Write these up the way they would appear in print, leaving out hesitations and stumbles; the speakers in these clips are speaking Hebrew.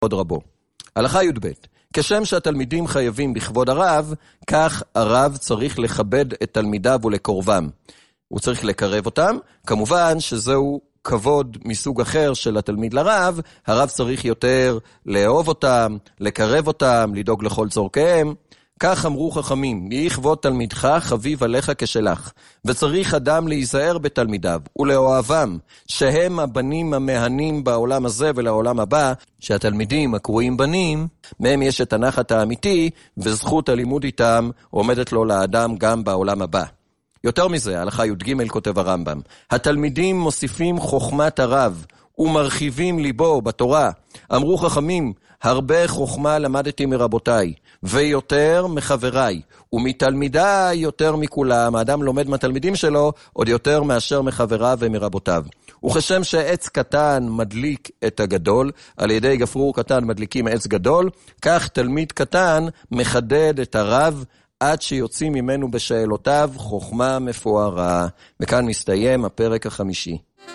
בכבוד רבו. הלכה י"ב. כשם שהתלמידים חייבים בכבוד הרב, כך הרב צריך לכבד את תלמידיו ולקרבם. הוא צריך לקרב אותם, כמובן שזהו כבוד מסוג אחר של התלמיד לרב, הרב צריך יותר לאהוב אותם, לקרב אותם, לדאוג לכל צורכיהם. כך אמרו חכמים, יהי כבוד תלמידך חביב עליך כשלך, וצריך אדם להיזהר בתלמידיו ולאוהבם, שהם הבנים המהנים בעולם הזה ולעולם הבא, שהתלמידים הקרויים בנים, מהם יש את הנחת האמיתי, וזכות הלימוד איתם עומדת לו לאדם גם בעולם הבא. יותר מזה, הלכה י"ג כותב הרמב"ם, התלמידים מוסיפים חוכמת הרב, ומרחיבים ליבו בתורה. אמרו חכמים, הרבה חוכמה למדתי מרבותיי, ויותר מחבריי, ומתלמידיי יותר מכולם. האדם לומד מהתלמידים שלו עוד יותר מאשר מחבריו ומרבותיו. וכשם שעץ קטן מדליק את הגדול, על ידי גפרור קטן מדליקים עץ גדול, כך תלמיד קטן מחדד את הרב, עד שיוצאים ממנו בשאלותיו חוכמה מפוארה. וכאן מסתיים הפרק החמישי.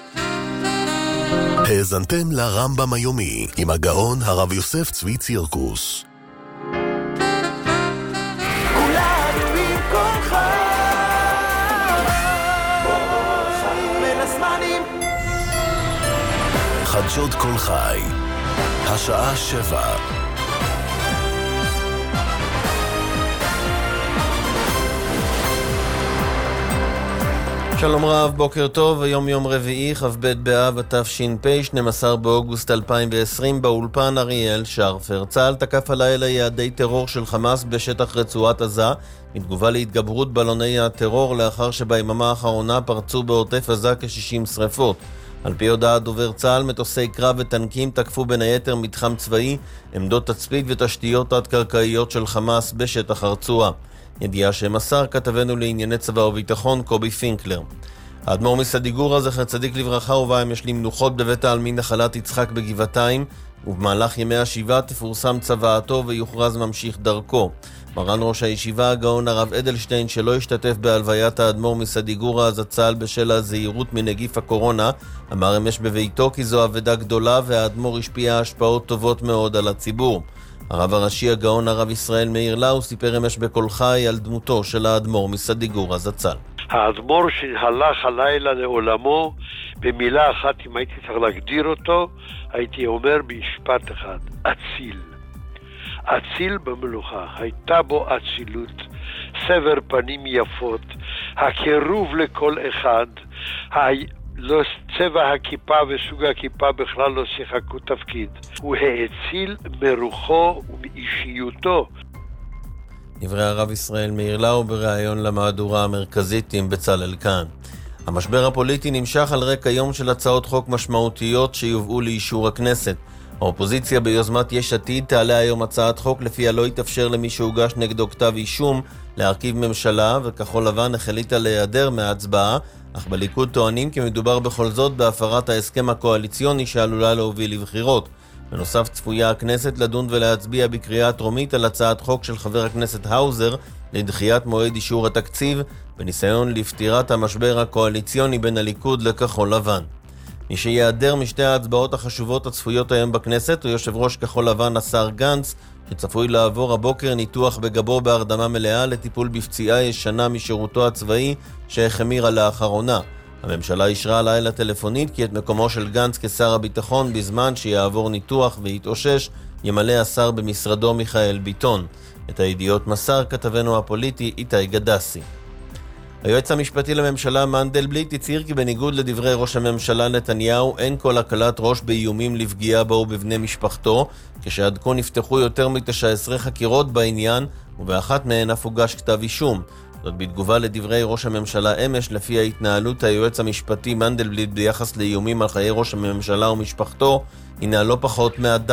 האזנתם לרמב"ם היומי עם הגאון הרב יוסף צבי צירקוס. כולנו עם כל חי בין הזמנים. חדשות כל חי, השעה 7. שלום רב, בוקר טוב, היום יום רביעי, כ"ב באב התש"פ, 12 באוגוסט 2020, באולפן אריאל שרפר. צה"ל תקף הלילה יעדי טרור של חמאס בשטח רצועת עזה, מתגובה להתגברות בלוני הטרור לאחר שביממה האחרונה פרצו בעוטף עזה כ-60 שריפות. על פי הודעת דובר צה"ל, מטוסי קרב וטנקים תקפו בין היתר מתחם צבאי, עמדות תצפית ותשתיות תת-קרקעיות של חמאס בשטח הרצועה. ידיעה שמסר כתבנו לענייני צבא וביטחון קובי פינקלר. האדמו"ר מסדיגורה זכר צדיק לברכה ובא אמש למנוחות בבית העלמין נחלת יצחק בגבעתיים, ובמהלך ימי השבעה תפורסם צוואתו ויוכרז ממשיך דרכו. מרן ראש הישיבה הגאון הרב אדלשטיין, שלא השתתף בהלוויית האדמו"ר מסדיגורה זצ"ל בשל הזהירות מנגיף הקורונה, אמר אמש בביתו כי זו אבדה גדולה והאדמו"ר השפיע השפעות טובות מאוד על הציבור. הרב הראשי הגאון הרב ישראל מאיר לאו סיפר אמש בקול חי על דמותו של האדמו"ר מסדיגורה זצ"ל. האדמו"ר שהלך הלילה לעולמו, במילה אחת אם הייתי צריך להגדיר אותו, הייתי אומר במשפט אחד, אציל. אציל במלוכה, הייתה בו אצילות, סבר פנים יפות, הקירוב לכל אחד, לא צבע הכיפה וסוג הכיפה בכלל לא שיחקו תפקיד. הוא האציל מרוחו ומאישיותו. דברי הרב ישראל מאיר לאו בריאיון למהדורה המרכזית עם בצלאל כאן. המשבר הפוליטי נמשך על רקע יום של הצעות חוק משמעותיות שיובאו לאישור הכנסת. האופוזיציה ביוזמת יש עתיד תעלה היום הצעת חוק לפיה לא יתאפשר למי שהוגש נגדו כתב אישום להרכיב ממשלה, וכחול לבן החליטה להיעדר מההצבעה, אך בליכוד טוענים כי מדובר בכל זאת בהפרת ההסכם הקואליציוני שעלולה להוביל לבחירות. בנוסף צפויה הכנסת לדון ולהצביע בקריאה טרומית על הצעת חוק של חבר הכנסת האוזר לדחיית מועד אישור התקציב, בניסיון לפתירת המשבר הקואליציוני בין הליכוד לכחול לבן. מי שיעדר משתי ההצבעות החשובות הצפויות היום בכנסת הוא יושב ראש כחול לבן השר גנץ, שצפוי לעבור הבוקר ניתוח בגבו בהרדמה מלאה לטיפול בפציעה ישנה משירותו הצבאי שהחמירה לאחרונה. הממשלה אישרה לילה טלפונית כי את מקומו של גנץ כשר הביטחון בזמן שיעבור ניתוח ויתאושש ימלא השר במשרדו מיכאל ביטון. את הידיעות מסר כתבנו הפוליטי איתי גדסי. היועץ המשפטי לממשלה מנדלבליט הצהיר כי בניגוד לדברי ראש הממשלה נתניהו אין כל הקלת ראש באיומים לפגיעה בו ובבני משפחתו, כשעד כה נפתחו יותר מ-19 חקירות בעניין ובאחת מהן אף הוגש כתב אישום. זאת בתגובה לדברי ראש הממשלה אמש לפי ההתנהלות היועץ המשפטי מנדלבליט ביחס לאיומים על חיי ראש הממשלה ומשפחתו הינה לא פחות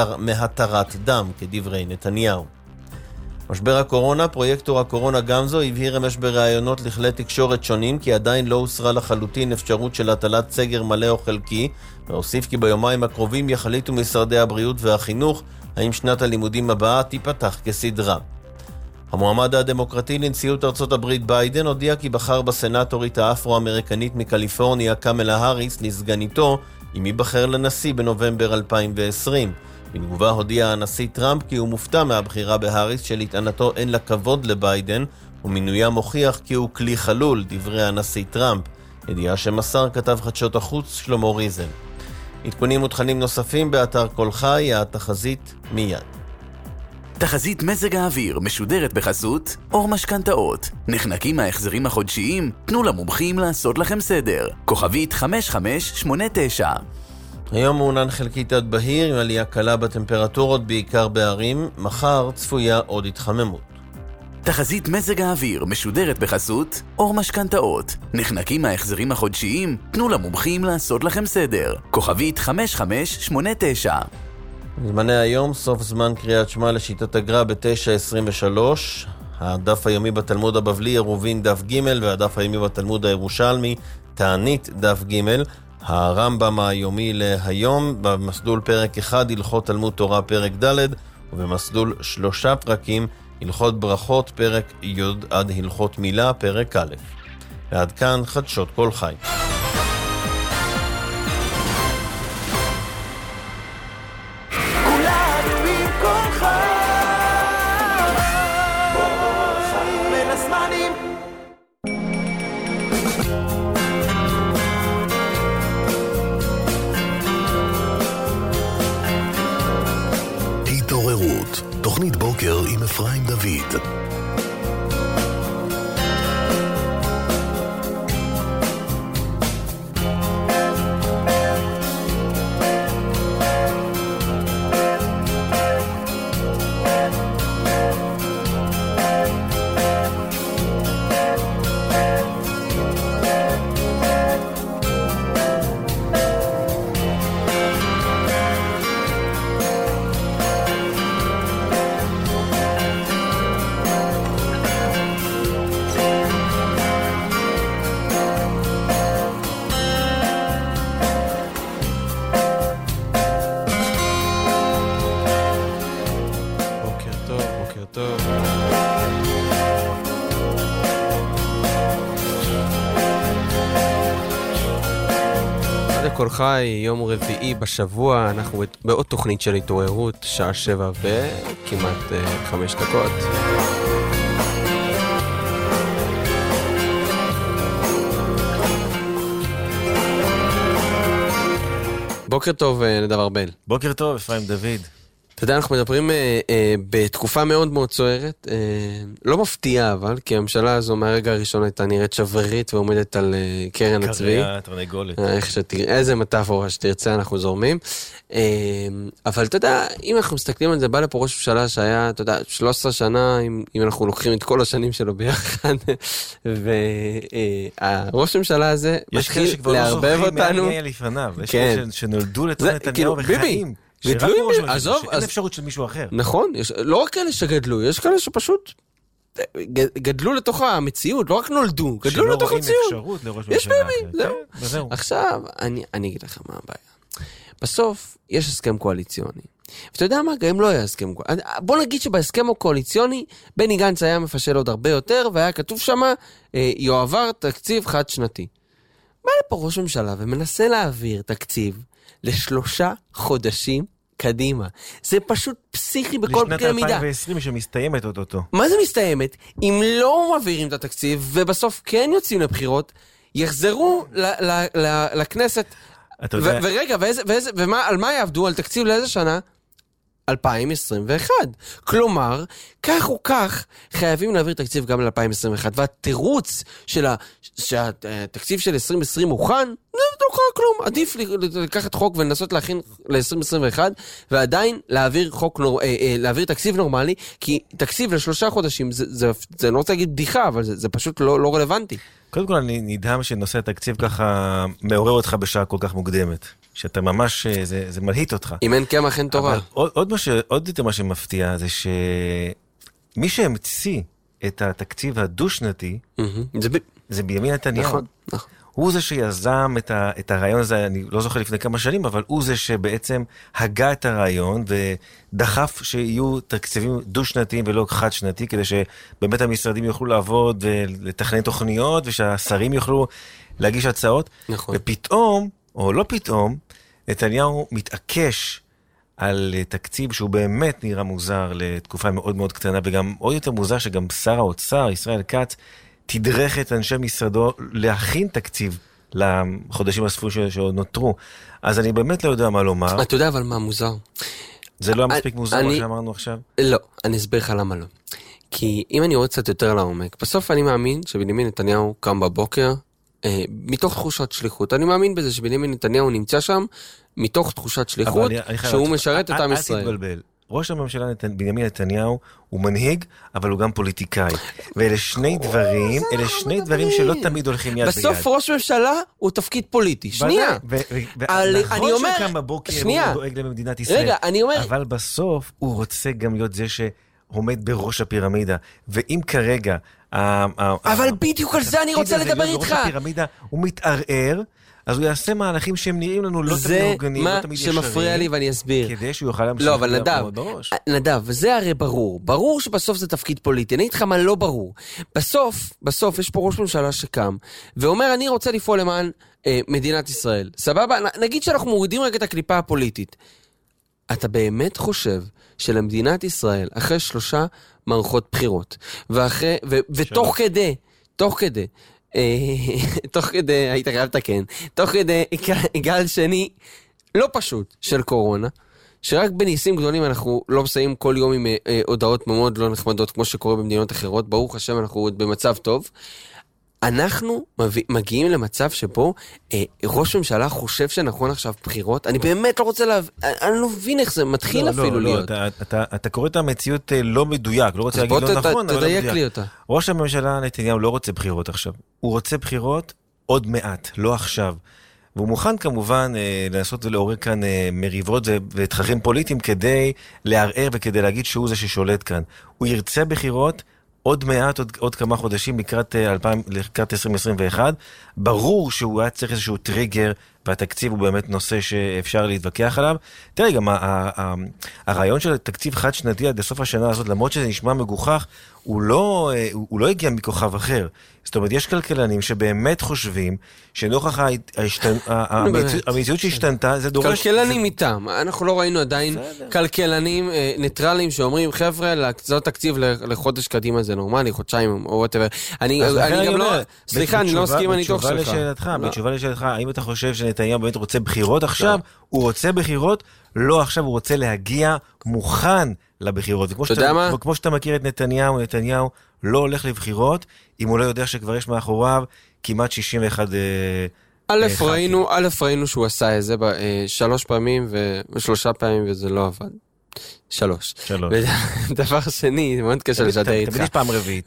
מהתרת דם כדברי נתניהו. משבר הקורונה, פרויקטור הקורונה גמזו הבהיר אמש בראיונות לכלי תקשורת שונים כי עדיין לא הוסרה לחלוטין אפשרות של הטלת סגר מלא או חלקי, והוסיף כי ביומיים הקרובים יחליטו משרדי הבריאות והחינוך האם שנת הלימודים הבאה תיפתח כסדרה. המועמד הדמוקרטי לנשיאות ארצות הברית ביידן הודיע כי בחר בסנאטורית האפרו-אמריקנית מקליפורניה קמלה האריס לסגניתו אם ייבחר לנשיא בנובמבר 2020. בתגובה הודיע הנשיא טראמפ כי הוא מופתע מהבחירה בהאריס שלטענתו אין לה כבוד לביידן, ומינויה מוכיח כי הוא כלי חלול, דברי הנשיא טראמפ. ידיעה שמסר כתב חדשות החוץ שלמה ריזל. עדכונים ותכנים נוספים באתר כל חי, התחזית מיד. תחזית מזג האוויר משודרת בחסות אור משכנתאות. נחנקים מההחזרים החודשיים? תנו למומחים לעשות לכם סדר. כוכבית 5589. היום מעונן חלקית עד בהיר עם עלייה קלה בטמפרטורות בעיקר בערים. מחר צפויה עוד התחממות. תחזית מזג האוויר משודרת בחסות אור משכנתאות. נחנקים מההחזרים החודשיים? תנו למומחים לעשות לכם סדר. כוכבית 5589. זמני היום, סוף זמן קריאת שמע לשיטת הגר"א ב-9:23. הדף היומי בתלמוד הבבלי עירובין דף ג' והדף היומי בתלמוד הירושלמי תענית דף ג'. הרמב"ם היומי להיום במסלול פרק 1 הלכות תלמוד תורה פרק ד' ובמסלול 3 פרקים הלכות ברכות פרק י' עד הלכות מילה פרק א'. ועד כאן חדשות כל חי. כולנו עם כל חי בין הזמנים. התעוררות, תוכנית בוקר עם אפרים דוד. כל חי, יום רביעי בשבוע, אנחנו בעוד תוכנית של התעוררות, שעה 7 וכמעט 5 דקות. בוקר טוב, נדב ארבל. בוקר טוב, אפרים דוד. אתה יודע, אנחנו מדברים בתקופה מאוד מאוד סוערת, לא מפתיעה אבל, כי הממשלה הזו מהרגע הראשון הייתה נראית שברירית ועומדת על קרן הצבי. קריה, תרנגולת. איזה מטאפורה שתרצה, אנחנו זורמים. אבל אתה יודע, אם אנחנו מסתכלים על זה, בא לפה ראש ממשלה שהיה, אתה יודע, 13 שנה, אם אנחנו לוקחים את כל השנים שלו ביחד, והראש ממשלה הזה מתחיל לערבב אותנו. מי היה לפניו, יש כאלה שנולדו לתוך נתניהו וחיים. אין אפשרות של מישהו אחר. נכון, לא רק כאלה שגדלו, יש כאלה שפשוט גדלו לתוך המציאות, לא רק נולדו, גדלו לתוך המציאות. שלא רואים אפשרות לראש ממשלה אחר. זהו. עכשיו, אני אגיד לך מה הבעיה. בסוף, יש הסכם קואליציוני. ואתה יודע מה? גם לא היה הסכם קואליציוני. בוא נגיד שבהסכם הקואליציוני, בני גנץ היה מפשל עוד הרבה יותר, והיה כתוב שמה, יועבר תקציב חד שנתי. בא לפה ראש ממשלה ומנסה להעביר תקציב ל3 חודשים קדימה. זה פשוט פסיכי בכל קנה מידה. לשנת 2020 שמסתיימת אותו. מה זה מסתיימת? אם לא מעבירים את התקציב, ובסוף כן יוצאים לבחירות, יחזרו לכנסת. ורגע, על מה יעבדו? על תקציב לאיזה שנה? 2021. כלומר, כך או כך, חייבים להעביר תקציב גם ל-2021, והתירוץ שהתקציב של 2020 מוכן, לא קרה כלום. עדיף לקחת חוק ולנסות להכין ל-2021, ועדיין להעביר תקציב נורמלי, כי תקציב ל3 חודשים, זה לא רוצה להגיד בדיחה, אבל זה פשוט לא רלוונטי. קודם כל, אני נדהם שנושא התקציב ככה מעורר אותך בשעה כל כך מוקדמת. שאתה ממש, זה מלהיט אותך. אם אין קמח אין תורה. אבל עוד יותר מה שמפתיע זה שמי שהמציא את התקציב הדו-שנתי, זה בנימין נתניהו. נכון. הוא זה שיזם את הרעיון הזה, אני לא זוכר לפני כמה שנים, אבל הוא זה שבעצם הגה את הרעיון ודחף שיהיו תקציבים דו-שנתיים ולא חד-שנתי, כדי שבאמת המשרדים יוכלו לעבוד ולתכנן תוכניות, ושהשרים יוכלו להגיש הצעות. נכון. ופתאום, או לא פתאום, נתניהו מתעקש על תקציב שהוא באמת נראה מוזר לתקופה מאוד מאוד קטנה, וגם עוד יותר מוזר שגם שר האוצר, ישראל כץ, תדרך את אנשי משרדו להכין תקציב לחודשים הספורים שעוד נותרו. אז אני באמת לא יודע מה לומר. אתה יודע אבל מה מוזר? זה לא מספיק מוזר מה שאמרנו עכשיו? לא, אני אסביר לך למה לא. כי אם אני רואה קצת יותר לעומק, בסוף אני מאמין שבנימין נתניהו קם בבוקר, מתוך תחושת שליחות. אני מאמין בזה שבנימין נתניהו נמצא שם, מתוך תחושת שליחות, שהוא משרת את עם ישראל. אל תתבלבל. ראש הממשלה בנימין נתניהו הוא מנהיג, אבל הוא גם פוליטיקאי. ואלה שני דברים שלא תמיד הולכים יד ביד. בסוף ראש ממשלה הוא תפקיד פוליטי. שנייה. נכון שקם בבוקר הוא דואג למדינת ישראל. רגע, אני אומר... אבל בסוף הוא רוצה גם להיות זה שעומד בראש הפירמידה. ואם כרגע... אבל בדיוק על זה אני רוצה לדבר איתך. בראש הפירמידה הוא מתערער, אז הוא יעשה מהלכים שהם נראים לנו לא תמיד הוגנים, לא תמיד ישרים. זה מה שמפריע לי ואני אסביר. כדי שהוא יוכל להמשיך. לא, אבל נדב, זה הרי ברור. ברור שבסוף זה תפקיד פוליטי. אני אגיד לך מה לא ברור. בסוף יש פה ראש ממשלה שקם, ואומר אני רוצה לפעול למען מדינת ישראל. סבבה? נגיד שאנחנו מורידים רק את הקליפה הפוליטית. אתה באמת חושב שלמדינת ישראל, אחרי 3 מערכות בחירות, ותוך כדי, היית חייב לתקן, תוך כדי גל שני לא פשוט של קורונה, שרק בניסים גדולים אנחנו לא מסיים כל יום עם הודעות מאוד לא נחמדות כמו שקורה במדינות אחרות, ברוך השם אנחנו עוד במצב טוב, אנחנו מגיעים למצב שבו ראש ממשלה חושב שנכון עכשיו בחירות, אני באמת לא רוצה אני לא מבין איך זה מתחיל אפילו להיות. אתה קורא את המציאות לא מדויק, לא רוצה להגיד לא נכון, אבל לא מדויק. ראש הממשלה נתניהו לא רוצה בחירות עכשיו, הוא רוצה בחירות עוד מעט, לא עכשיו. והוא מוכן כמובן לנסות ולעורר כאן מריבות ותככים פוליטיים כדי לערער וכדי להגיד שהוא זה ששולט כאן. הוא ירצה בחירות עוד מעט, עוד כמה חודשים לקראת 2021, ברור שהוא היה צריך איזשהו טריגר, והתקציב הוא באמת נושא שאפשר להתווכח עליו. תראה, גם הרעיון של תקציב חד שנתי עד לסוף השנה הזאת, למרות שזה נשמע מגוחך, הוא לא הגיע מכוכב אחר. זאת אומרת, יש כלכלנים שבאמת חושבים שנוכח המציאות שהשתנתה, זה דורש... כלכלנים איתם. אנחנו לא ראינו עדיין כלכלנים ניטרליים שאומרים, חבר'ה, להקצות תקציב לחודש קדימה זה נורמלי, חודשיים או whatever. אני גם לא... סליחה, אני לא מסכים הניתוח שלך. בתשובה לשאלתך, האם אתה חושב שנתניהו באמת רוצה בחירות עכשיו? הוא רוצה בחירות, לא עכשיו, הוא רוצה להגיע מוכן לבחירות. וכמו שאתה מכיר את נתניהו לא הולך לבחירות, אם הוא לא יודע שכבר יש מאחוריו כמעט 61 ראינו שהוא עשה את זה 3 פעמים ו3 פעמים וזה לא עבד. 3. דבר שני, מאוד קשה לשדר איתך. תמיד יש פעם רביעית.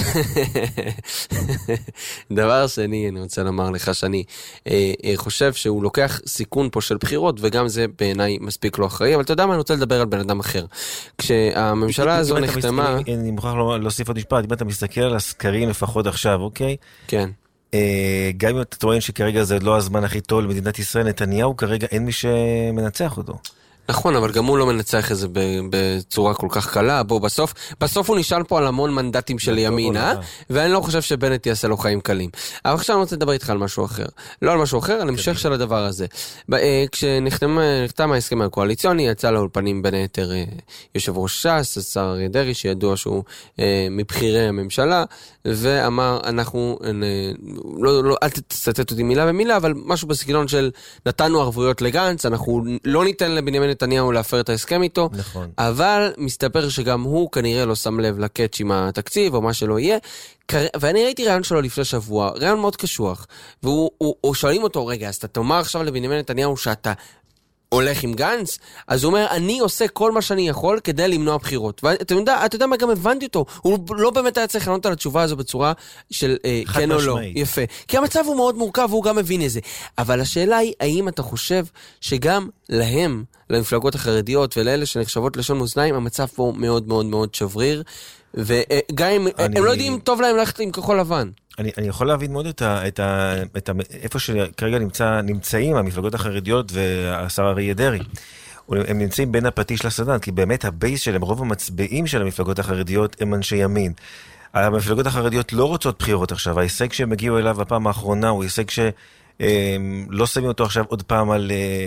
דבר שני, אני רוצה לומר לך שאני חושב שהוא לוקח סיכון פה של בחירות, וגם זה בעיניי מספיק לא אחראי, אבל אתה יודע מה, אני רוצה לדבר על בן אדם אחר. כשהממשלה הזו נחתמה... אני מוכרח להוסיף עוד משפט, אם אתה מסתכל על הסקרים לפחות עכשיו, אוקיי? כן. גם אם אתה טוען שכרגע זה לא הזמן הכי טוב למדינת ישראל, נתניהו כרגע אין מי שמנצח אותו. נכון, אבל גם הוא לא מנצח את זה בצורה כל כך קלה. בוא, בסוף הוא נשאל פה על המון מנדטים של ימינה, ואני לא חושב שבנט יעשה לו חיים קלים. אבל עכשיו אני רוצה לדבר איתך על משהו אחר. לא על משהו אחר, על המשך של הדבר הזה. כשנחתם ההסכם הקואליציוני, יצא לאולפנים בין היתר יושב ראש ש"ס, השר אריה דרעי, שידוע שהוא מבחירי הממשלה, ואמר, אנחנו, אל תצטט אותי מילה במילה, אבל משהו בסגנון של נתנו ערבויות לגנץ, אנחנו לא ניתן לבנימין נתניהו להפר את ההסכם איתו, נכון. אבל מסתבר שגם הוא כנראה לא שם לב לקאץ' עם התקציב או מה שלא יהיה, ואני ראיתי רעיון שלו לפני שבוע, רעיון מאוד קשוח, והוא שואלים אותו, רגע, אז אתה תאמר עכשיו לבנימין נתניהו שאתה הולך עם גנץ, אז הוא אומר, אני עושה כל מה שאני יכול כדי למנוע בחירות. ואתה יודע מה, גם הבנתי אותו. הוא לא באמת היה צריך לענות על התשובה הזו בצורה של כן או לא. יפה. כי המצב הוא מאוד מורכב, והוא גם מבין את זה. אבל השאלה היא, האם אתה חושב שגם להם, למפלגות החרדיות ולאלה שנחשבות לשון מאזניים, המצב פה מאוד מאוד מאוד שבריר, וגם אם הם לא יודעים טוב להם ללכת עם כחול לבן. אני יכול להבין מאוד איפה שכרגע נמצאים המפלגות החרדיות והשר אריה דרעי. הם נמצאים בין הפטיש לסדן, כי באמת הבייס שלהם, רוב המצביעים של המפלגות החרדיות הם אנשי ימין. המפלגות החרדיות לא רוצות בחירות עכשיו, ההישג שהם הגיעו אליו הפעם האחרונה הוא הישג שלא שמים אותו עכשיו עוד פעם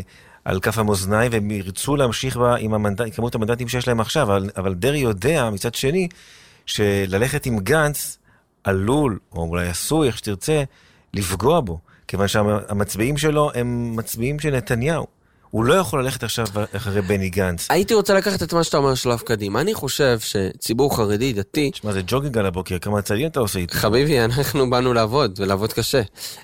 על כף המאזניים, והם ירצו להמשיך בה עם כמות המנדטים שיש להם עכשיו, אבל דרעי יודע מצד שני, שללכת עם גנץ עלול, או אולי עשוי, איך שתרצה, לפגוע בו, כיוון שהמצביעים שלו הם מצביעים של נתניהו. הוא לא יכול ללכת עכשיו אחרי בני גנץ. הייתי רוצה לקחת את מה שאתה אומר שלב קדימה. אני חושב שציבור חרדי, דתי... תשמע, זה ג'וגינג על הבוקר, כמה צעדים אתה עושה איתו? חביבי, אנחנו באנו לעבוד, ולעבוד קשה.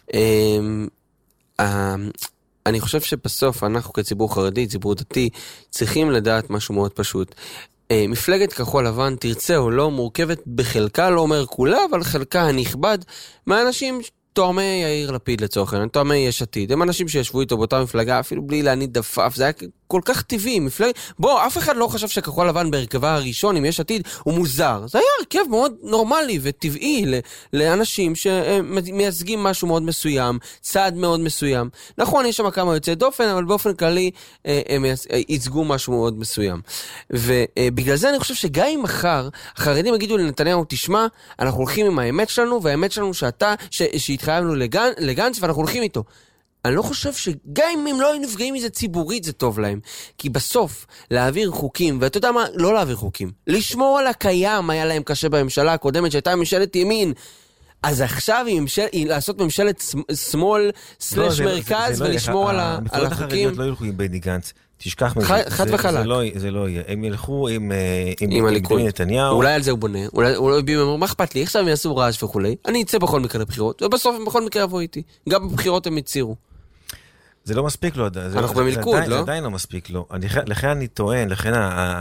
אני חושב שבסוף אנחנו כציבור חרדי, ציבור דתי, צריכים לדעת משהו מאוד פשוט. מפלגת כחול לבן, תרצה או לא, מורכבת בחלקה, לא אומר כולה, אבל חלקה הנכבד, מהאנשים תואמי יאיר לפיד לצורך העניין, תואמי יש עתיד. הם אנשים שישבו איתו באותה מפלגה, אפילו בלי להניד דפף, זה היה כל כך טבעי. בוא, אף אחד לא חשב שכחול לבן בהרכבה הראשון, עם יש עתיד, הוא מוזר. זה היה הרכב מאוד נורמלי וטבעי לאנשים שמייצגים משהו מאוד מסוים, צעד מאוד מסוים. נכון, יש שם כמה יוצאי דופן, אבל באופן כללי הם ייצגו משהו מאוד מסוים. ובגלל זה אני חושב שגם אם מחר, החרדים יגידו לנתניהו, תשמע, אנחנו הולכים עם האמת שלנו, והאמת שלנו שהתחייבנו לגנץ, ואנחנו הולכים איתו. אני לא חושב שגם אם הם לא נפגעים מזה ציבורית, זה טוב להם. כי בסוף, להעביר חוקים, ואתה יודע מה? לא להעביר חוקים. לשמור על הקיים היה להם קשה בממשלה הקודמת, שהייתה ממשלת ימין. אז עכשיו היא לעשות ממשלת שמאל סלש מרכז, ולשמור על החוקים. המפלגות החרדיות לא ילכו עם בני גנץ. תשכח מזה. חד וחלק. זה לא יהיה. הם ילכו עם הליכוד. נתניהו. אולי על זה הוא בונה. אולי מה אכפת לי? עכשיו הם יעשו רעש וכולי. אני אצא בכל מקרה לבחירות, ובסוף הם בכל מקרה יבוא איתי. גם בבחירות הם יצירו. זה לא מספיק לו. אנחנו במלכוד, לא? זה עדיין לא מספיק לו. לכן אני טוען, לכן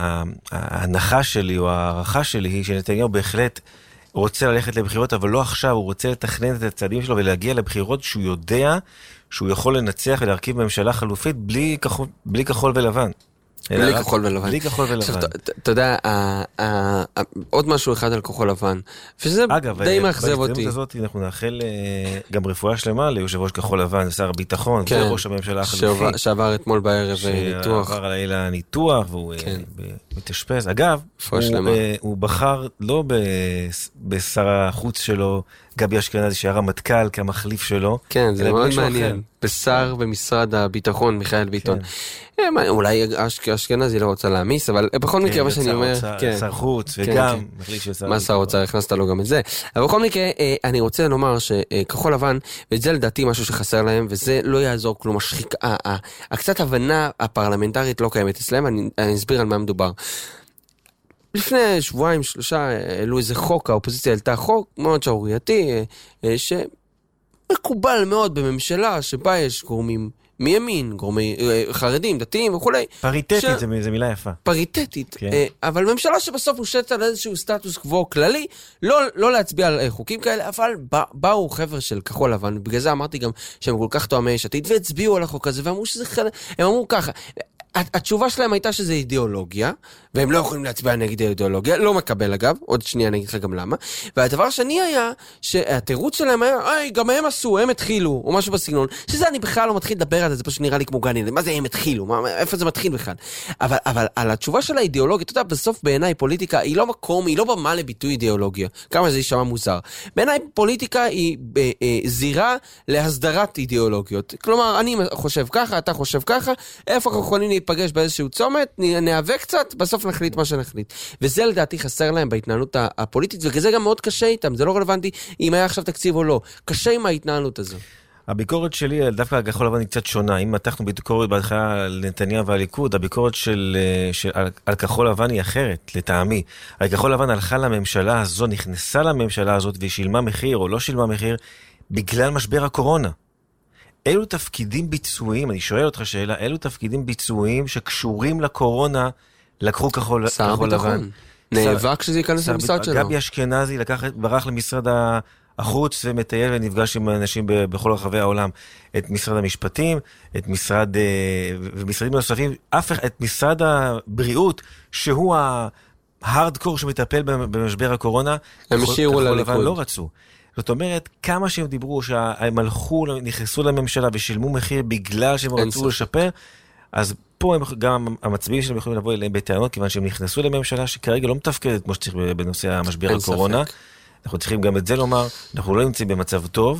ההנחה שלי או הערכה שלי היא שנתניהו בהחלט רוצה ללכת לבחירות, אבל לא עכשיו, הוא רוצה לתכנן את הצעדים שלו ולהגיע לבחירות שהוא יודע שהוא יכול לנצח ולהרכיב ממשלה חלופית בלי כחול ולבן. בלי כחול ולבן. בלי כחול ולבן. אתה יודע, עוד משהו אחד על כחול לבן, שזה די מאכזב אותי. בהזדמנות הזאת אנחנו נאחל גם רפואה שלמה ליושב ראש כחול לבן, שר הביטחון, וראש הממשלה החלופי. שעבר אתמול בערב ניתוח. שעבר הלילה ניתוח, והוא מתאשפז. אגב, הוא בחר לא בשר החוץ שלו, גבי אשכנזי, שהיה רמטכ"ל כמחליף שלו. כן, זה מאוד מעניין. בשר במשרד הביטחון, מיכאל ביטון. אולי אשכנזי לא רוצה להמיס, אבל בכל מקרה מה שאני אומר... שר חוץ וגם מחליף של שר... מה שר רוצה, הכנסת לו גם את זה. אבל בכל מקרה, אני רוצה לומר שכחול לבן, וזה לדעתי משהו שחסר להם, וזה לא יעזור כלום. הקצת הבנה הפרלמנטרית לא קיימת אצלם, אני אסביר על מה מדובר. לפני שבועיים, 3, העלו איזה חוק, האופוזיציה העלתה חוק מאוד שערורייתי, שמקובל מאוד בממשלה, שבה יש גורמים מימין, גורמי חרדים, דתיים וכולי. פריטטית, זה מילה יפה. פריטטית, אבל ממשלה שבסוף מושתת על איזשהו סטטוס קוו כללי, לא להצביע על חוקים כאלה, אבל באו חבר של כחול לבן, בגלל זה אמרתי גם שהם כל כך תואמי יש עתיד, והצביעו על החוק הזה, ואמרו שזה חלק, הם אמרו ככה, התשובה שלהם הייתה שזה אידיאולוגיה, והם לא יכולים להצביע נגד אידיאולוגיה, לא מקבל אגב, עוד שנייה אני אגיד לך גם למה, והדבר השני היה, שהתירוץ שלהם היה, גם הם עשו, הם התחילו, או משהו בסגנון, שזה אני בכלל לא מתחיל לדבר על זה, זה פשוט נראה לי כמו גני, מה זה הם התחילו, איפה זה מתחיל בכלל? אבל על התשובה של האידיאולוגיה, אתה יודע, בסוף בעיניי פוליטיקה היא לא מקום, היא לא במה לביטוי אידיאולוגיה, כמה זה יישמע מוזר. בעיניי פוליטיקה היא זירה להסדרת אידיאולוגיות. כלומר, אני חושב ככה, אתה חושב ככה, איפה אנחנו יכולים להיפגש באיזשהו צומת, נאבק קצת, בסוף נחליט מה שנחליט. וזה לדעתי חסר להם בהתנהלות הפוליטית, וזה גם מאוד קשה איתם, זה לא רלוונטי אם היה עכשיו תקציב או לא. קשה עם ההתנהלות הזו. הביקורת שלי, דווקא על כחול לבן היא קצת שונה. אם מתחנו ביקורת בהתחלה על נתניהו והליכוד, הביקורת על כחול לבן היא אחרת, לטעמי. על כחול לבן הלכה לממשלה הזו, נכנסה לממשלה הזאת, והיא שילמה מחיר או לא שילמה מחיר, בגלל משבר הקורונה. אילו תפקידים ביצועיים, אני שואל אותך שאלה, אילו תפקידים ביצועיים שקשורים לקורונה לקחו כחול לבן? נאבק שזה ייכנס למשרד שלו. גבי אשכנזי ברח למשרד החוץ ומטייל ונפגש עם אנשים בכל רחבי העולם. את משרד המשפטים, ומשרדים נוספים, את משרד הבריאות, שהוא ההארדקור שמטפל במשבר הקורונה, הם השאירו לליכוד. לא רצו. זאת אומרת, כמה שהם דיברו שהם נכנסו לממשלה ושילמו מחיר בגלל שהם רצו לשפר, אז פה גם המצביעים שלהם יכולים לבוא אליהם בטענות, כיוון שהם נכנסו לממשלה שכרגע לא מתפקדת כמו שצריך בנושא המשבר הקורונה. אנחנו צריכים גם את זה לומר, אנחנו לא נמצאים במצב טוב,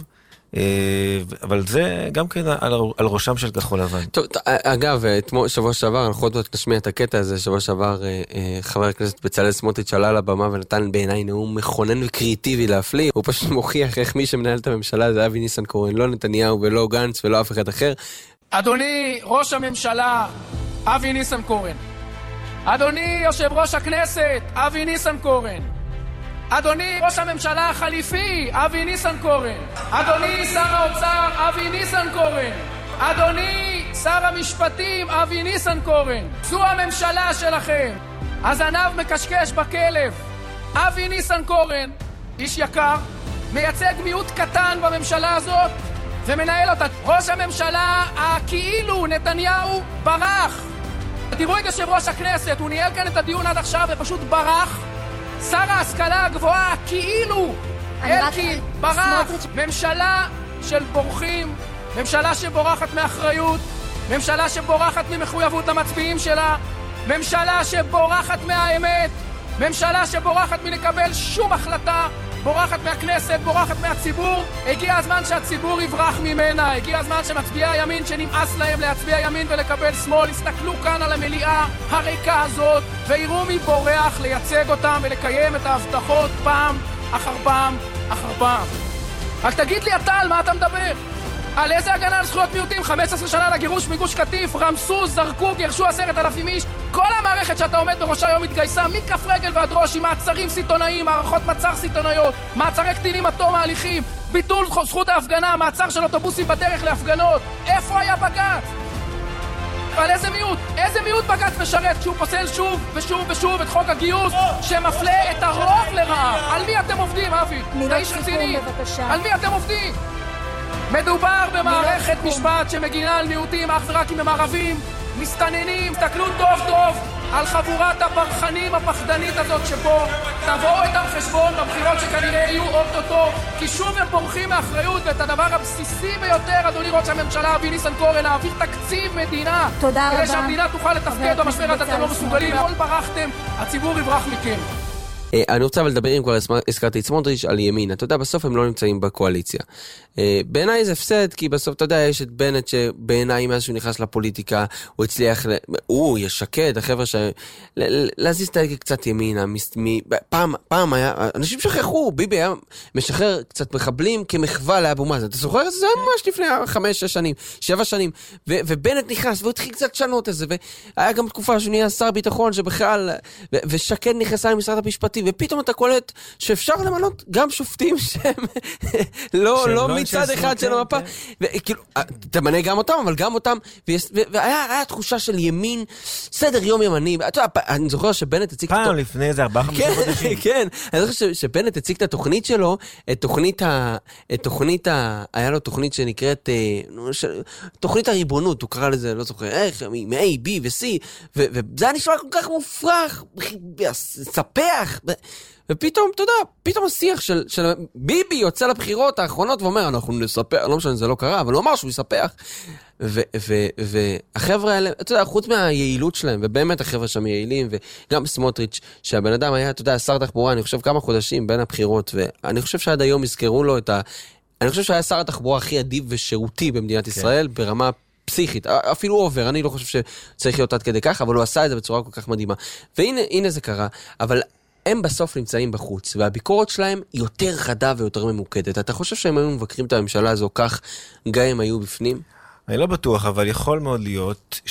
אבל זה גם כן על ראשם של כחול לבן. טוב, אגב, שבוע שעבר, אנחנו עוד נשמיע את הקטע הזה, שבוע שעבר חבר הכנסת בצלאל סמוטריץ' עלה לבמה ונתן בעיניי נאום מכונן וקריאטיבי להפליא, הוא פשוט מוכיח איך מי שמנהל את הממשלה זה אבי ניסנקורן, לא נתניהו ולא גנץ ולא אף אחד אחר. אדוני ראש הממשלה, אבי ניסנקורן. אדוני יושב ראש הכנסת, אבי ניסנקורן. אדוני ראש הממשלה החליפי, אבי ניסנקורן. אדוני שר האוצר, אבי ניסנקורן. אדוני שר המשפטים, אבי ניסנקורן. זו הממשלה שלכם. הזנב מקשקש בכלב. אבי ניסנקורן, איש יקר, מייצג מיעוט קטן בממשלה הזאת ומנהל אותה. ראש הממשלה הכאילו נתניהו ברח. תראו את יושב ראש הכנסת, הוא ניהל כאן את הדיון עד עכשיו ופשוט ברח. שר ההשכלה הגבוהה כאילו אלקין ברח. ממשלה של בורחים, ממשלה שבורחת מאחריות, ממשלה שבורחת ממחויבות למצביעים שלה, ממשלה שבורחת מהאמת, ממשלה שבורחת מלקבל שום החלטה, בורחת מהכנסת, בורחת מהציבור. הגיע הזמן שהציבור יברח ממנה, הגיע הזמן שמצביעי הימין שנמאס להם להצביע ימין ולקבל שמאל, יסתכלו כאן על המליאה הריקה הזאת ויראו מי בורח לייצג אותם ולקיים את ההבטחות פעם אחר פעם אחר פעם. רק תגיד לי אתה על מה אתה מדבר? על איזה הגנה על זכויות מיעוטים? 15 שנה לגירוש מגוש קטיף, רמסו, זרקו, גירשו 10,000 איש. כל המערכת שאתה עומד בראשה היום התגייסה מכף רגל ועד ראש עם מעצרים סיטונאיים, מערכות מעצר סיטונאיות, מעצרי קטינים עד תום ההליכים, ביטול זכות ההפגנה, מעצר של אוטובוסים בדרך להפגנות. איפה היה בג"ץ? על איזה מיעוט? איזה מיעוט בג"ץ משרת כשהוא פוסל שוב ושוב ושוב את חוק הגיוס שמפלה את הרוב לרעה? על מי אתם עובדים, אבי? אתה איש רציני. על מי אתם עובדים? מדובר במערכת משפט שמגינה על מיעוטים אך ורק אם הם ערבים, מסתננים. תקלו טוב טוב על חבורת הברחנים הפחדנית הזאת שפה תבואו איתם חשבון בבחירות שכנראה יהיו אוטוטו, כי שוב הם בורחים מאחריות. ואת הדבר הבסיסי ביותר, אדוני ראש הממשלה אבי ניסנקורן, להעביר תקציב מדינה כדי שהמדינה תוכל לתפקד במשבר הזה. אתם לא מסוגלים, כל ברחתם, הציבור יברח מכם. אני רוצה לדבר, אם כבר הזכרתי את סמוטריץ', על ימין. אתה יודע, בסוף הם לא נמצאים בקואליציה. בעיניי זה הפסד, כי בסוף, אתה יודע, יש את בנט שבעיניי מאז שהוא נכנס לפוליטיקה, הוא הצליח, יש שקד, החבר'ה להזיז את הלגה קצת ימינה. פעם היה, אנשים שכחו, ביבי היה משחרר קצת מחבלים כמחווה לאבו מאזן. אתה זוכר את זה? זה ממש לפני 5, 6 שנים, 7 שנים. ובנט נכנס, והוא התחיל קצת לשנות את זה, והיה גם תקופה שהוא נהיה שר ביטחון שבכלל, ושקד נכנסה למשרד המשפטי, ופתאום אתה קולט שאפשר למנות גם שופטים שהם לא מצד אחד של המפה. וכאילו, תמנה גם אותם, אבל גם אותם, והיה תחושה של ימין, סדר יום ימני. אני זוכר שבנט הציג... פעם לפני איזה 4-5 חודשים. כן, אני זוכר שבנט הציג את התוכנית שלו, היה לו תוכנית שנקראת, תוכנית הריבונות, הוא קרא לזה, לא זוכר איך, מ-A, B ו-C, וזה היה נשמע כל כך מופרך, ספח, ופתאום, אתה יודע, פתאום השיח של ביבי יוצא לבחירות האחרונות ואומר, אנחנו נספח, לא משנה, זה לא קרה, אבל הוא אמר שהוא יספח. והחבר'ה האלה, אתה יודע, חוץ מהיעילות שלהם, ובאמת החבר'ה שם יעילים, וגם סמוטריץ', שהבן אדם היה, אתה יודע, שר תחבורה, אני חושב כמה חודשים בין הבחירות, ואני חושב שעד היום יזכרו לו אני חושב שהיה שר התחבורה הכי אדיב ושירותי במדינת ישראל, ברמה פסיכית, אפילו אובר, אני לא חושב שצריך להיות עד כדי כך, אבל הוא עשה את זה בצורה כל כך מדהימה. והנה זה קרה, אבל הם בסוף נמצאים בחוץ, והביקורת שלהם יותר חדה ויותר ממוקדת. אתה חושב שהם היו מבקרים את הממשלה הזו כך, גם הם היו בפנים? אני לא בטוח, אבל יכול מאוד להיות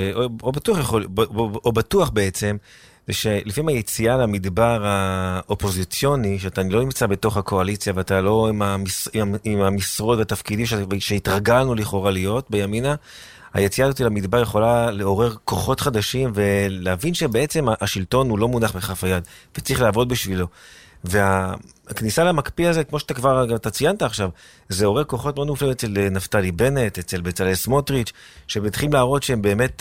או בטוח בעצם, זה שלפעמים היציאה למדבר האופוזיציוני, שאתה לא נמצא בתוך הקואליציה, ואתה לא עם המשרות והתפקידים שהתרגלנו לכאורה להיות בימינה, היציאה הזאת למדבר יכולה לעורר כוחות חדשים, ולהבין שבעצם השלטון הוא לא מונח בכף היד, וצריך לעבוד בשבילו. והכניסה למקפיא הזה, כמו שאתה כבר ציינת עכשיו, זה עורר כוחות מאוד מופלאים אצל נפתלי בנט, אצל בצלאל סמוטריץ', שבתחילים להראות שהם באמת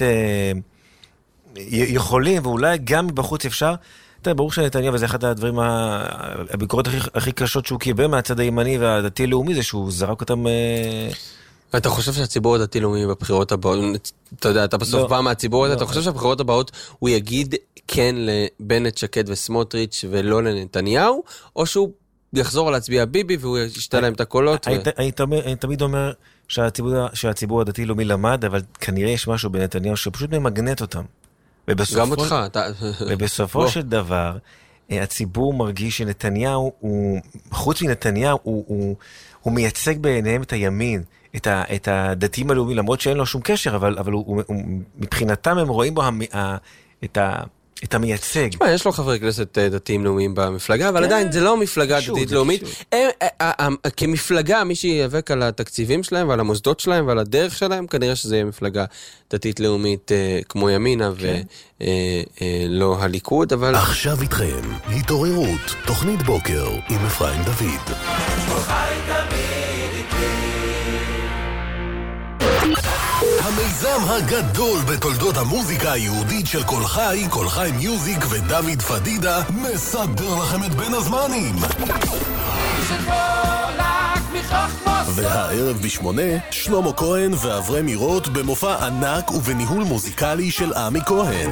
יכולים, ואולי גם מבחוץ אפשר. אתה ברור שנתניהו, וזה אחד הדברים, הביקורות הכי קשות שהוא קיבל מהצד הימני והדתי-לאומי, זה שהוא זרק אותם... אתה חושב שהציבור הדתי-לאומי בבחירות הבאות, אתה יודע, אתה בסוף בא מהציבור הזה, אתה חושב שבבחירות הבאות הוא יגיד כן לבנט, שקד וסמוטריץ' ולא לנתניהו, או שהוא יחזור להצביע ביבי, והוא ישתה להם את הקולות. אני תמיד אומר שהציבור הדתי-לאומי למד, אבל כנראה יש משהו בנתניהו שפשוט ממגנט אותם. גם אותך. ובסופו של דבר, הציבור מרגיש שנתניהו, חוץ מנתניהו, הוא מייצג בעיניהם את הימין, את הדתיים הלאומיים, למרות שאין לו שום קשר, אבל מבחינתם הם רואים בו את המייצג. יש לו חברי כנסת דתיים לאומיים במפלגה, אבל עדיין זה לא מפלגה דתית לאומית. כמפלגה, מי שיאבק על התקציבים שלהם ועל המוסדות שלהם ועל הדרך שלהם, כנראה שזה יהיה מפלגה דתית לאומית כמו ימינה ולא הליכוד, אבל... עכשיו איתכם, התעוררות, תוכנית בוקר עם אפרים דוד. המיזם הגדול בתולדות המוזיקה היהודית של כל חי מיוזיק ודוד פדידה מסדר לכם את בין הזמנים. והערב ב8, שלמה כהן ואברהם מירות במופע ענק ובניהול מוזיקלי של עמי כהן.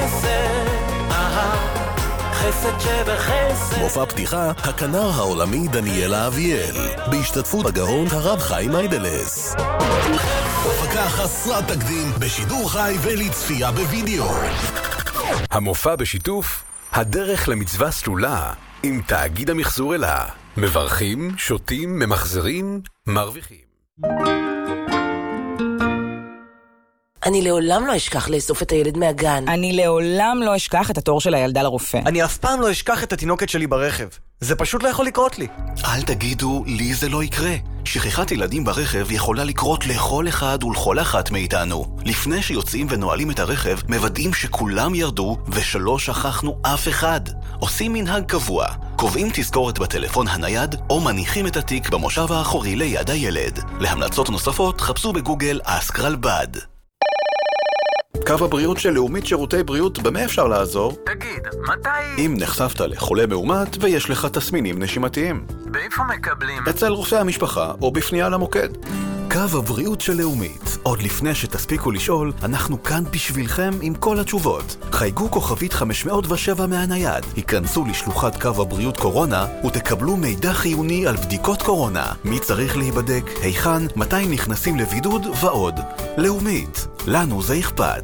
מופע פתיחה, הכנר העולמי דניאלה אביאל, בהשתתפות הגאון הרב חיים איידלס. הופעה חסרת תקדים בשידור חי ולצפייה בווידאו. המופע בשיתוף הדרך למצווה סלולה עם תאגיד המחזור אלה. מברכים, שותים, ממחזרים, מרוויחים. אני לעולם לא אשכח לאסוף את הילד מהגן. אני לעולם לא אשכח את התור של הילדה לרופא. אני אף פעם לא אשכח את התינוקת שלי ברכב. זה פשוט לא יכול לקרות לי. אל תגידו, לי זה לא יקרה. שכחת ילדים ברכב יכולה לקרות לכל אחד ולכל אחת מאיתנו. לפני שיוצאים ונועלים את הרכב, מוודאים שכולם ירדו ושלא שכחנו אף אחד. עושים מנהג קבוע. קובעים תזכורת בטלפון הנייד או מניחים את התיק במושב האחורי ליד הילד. להמלצות נוספות חפשו בגוגל אסק רלב"ד. קו הבריאות של לאומית שירותי בריאות, במה אפשר לעזור? תגיד, מתי... אם נחשפת לחולה מאומת ויש לך תסמינים נשימתיים. באיפה מקבלים? אצל רופא המשפחה או בפנייה למוקד. קו הבריאות של לאומית. עוד לפני שתספיקו לשאול, אנחנו כאן בשבילכם עם כל התשובות. חייגו כוכבית 507 מהנייד, היכנסו לשלוחת קו הבריאות קורונה ותקבלו מידע חיוני על בדיקות קורונה. מי צריך להיבדק, היכן, מתי נכנסים לבידוד ועוד. לאומית, לנו זה אכפת.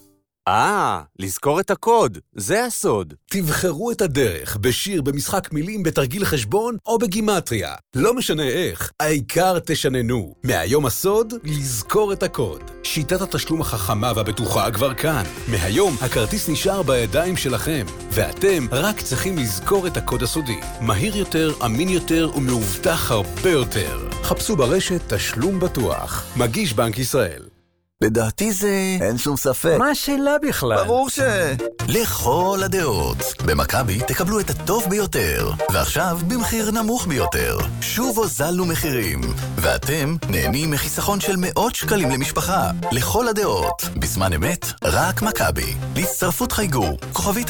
לזכור את הקוד, זה הסוד. תבחרו את הדרך בשיר, במשחק מילים, בתרגיל חשבון או בגימטריה. לא משנה איך, העיקר תשננו. מהיום הסוד, לזכור את הקוד. שיטת התשלום החכמה והבטוחה כבר כאן. מהיום הכרטיס נשאר בידיים שלכם, ואתם רק צריכים לזכור את הקוד הסודי. מהיר יותר, אמין יותר ומאובטח הרבה יותר. חפשו ברשת תשלום בטוח. מגיש בנק ישראל. לדעתי זה... אין שום ספק. מה השאלה בכלל? ברור לכל הדעות. במכבי תקבלו את הטוב ביותר. ועכשיו במחיר נמוך ביותר. שוב הוזלנו מחירים. ואתם נהנים מחיסכון של מאות שקלים למשפחה. לכל הדעות. בזמן אמת, רק מכבי. להצטרפות חייגו. כוכבית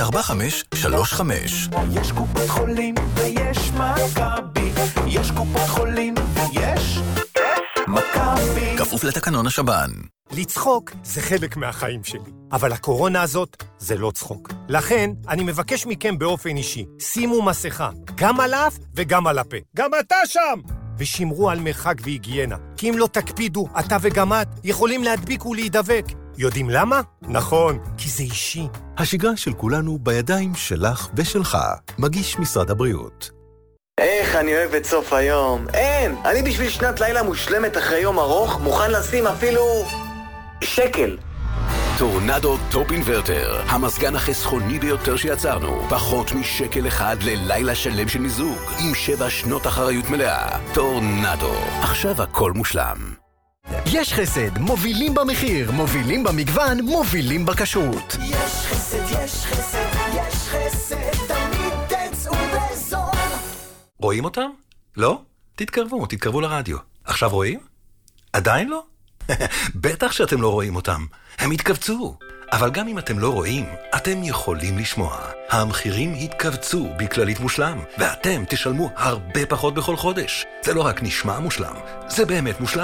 4535. יש קופות חולים ויש מכבי. יש קופות חולים ויש מכבי. כפוף לתקנון השב"ן. לצחוק זה חלק מהחיים שלי, אבל הקורונה הזאת זה לא צחוק. לכן אני מבקש מכם באופן אישי, שימו מסכה, גם על האף וגם על הפה. גם אתה שם! ושמרו על מרחק והיגיינה, כי אם לא תקפידו, אתה וגם את יכולים להדביק ולהידבק. יודעים למה? נכון, כי זה אישי. השגרה של כולנו בידיים שלך ושלך. מגיש משרד הבריאות. איך אני אוהב את סוף היום. אין! אני בשביל שנת לילה מושלמת אחרי יום ארוך מוכן לשים אפילו... שקל. טורנדו טופ אינברטר, המזגן החסכוני ביותר שיצרנו. פחות משקל אחד ללילה שלם של מיזוג, עם 7 שנות אחריות מלאה. טורנדו, עכשיו הכל מושלם. יש חסד, מובילים במחיר, מובילים במגוון, מובילים בכשרות. יש חסד, יש חסד, יש חסד, תמיד תצאו בזול. רואים אותם? לא? תתקרבו לרדיו. עכשיו רואים? עדיין לא? בטח שאתם לא רואים אותם. הם התכווצו. אבל גם אם אתם לא רואים, אתם יכולים לשמוע. המחירים התכווצו בכללית מושלם, ואתם תשלמו הרבה פחות בכל חודש. זה לא רק נשמע מושלם, זה באמת מושלם.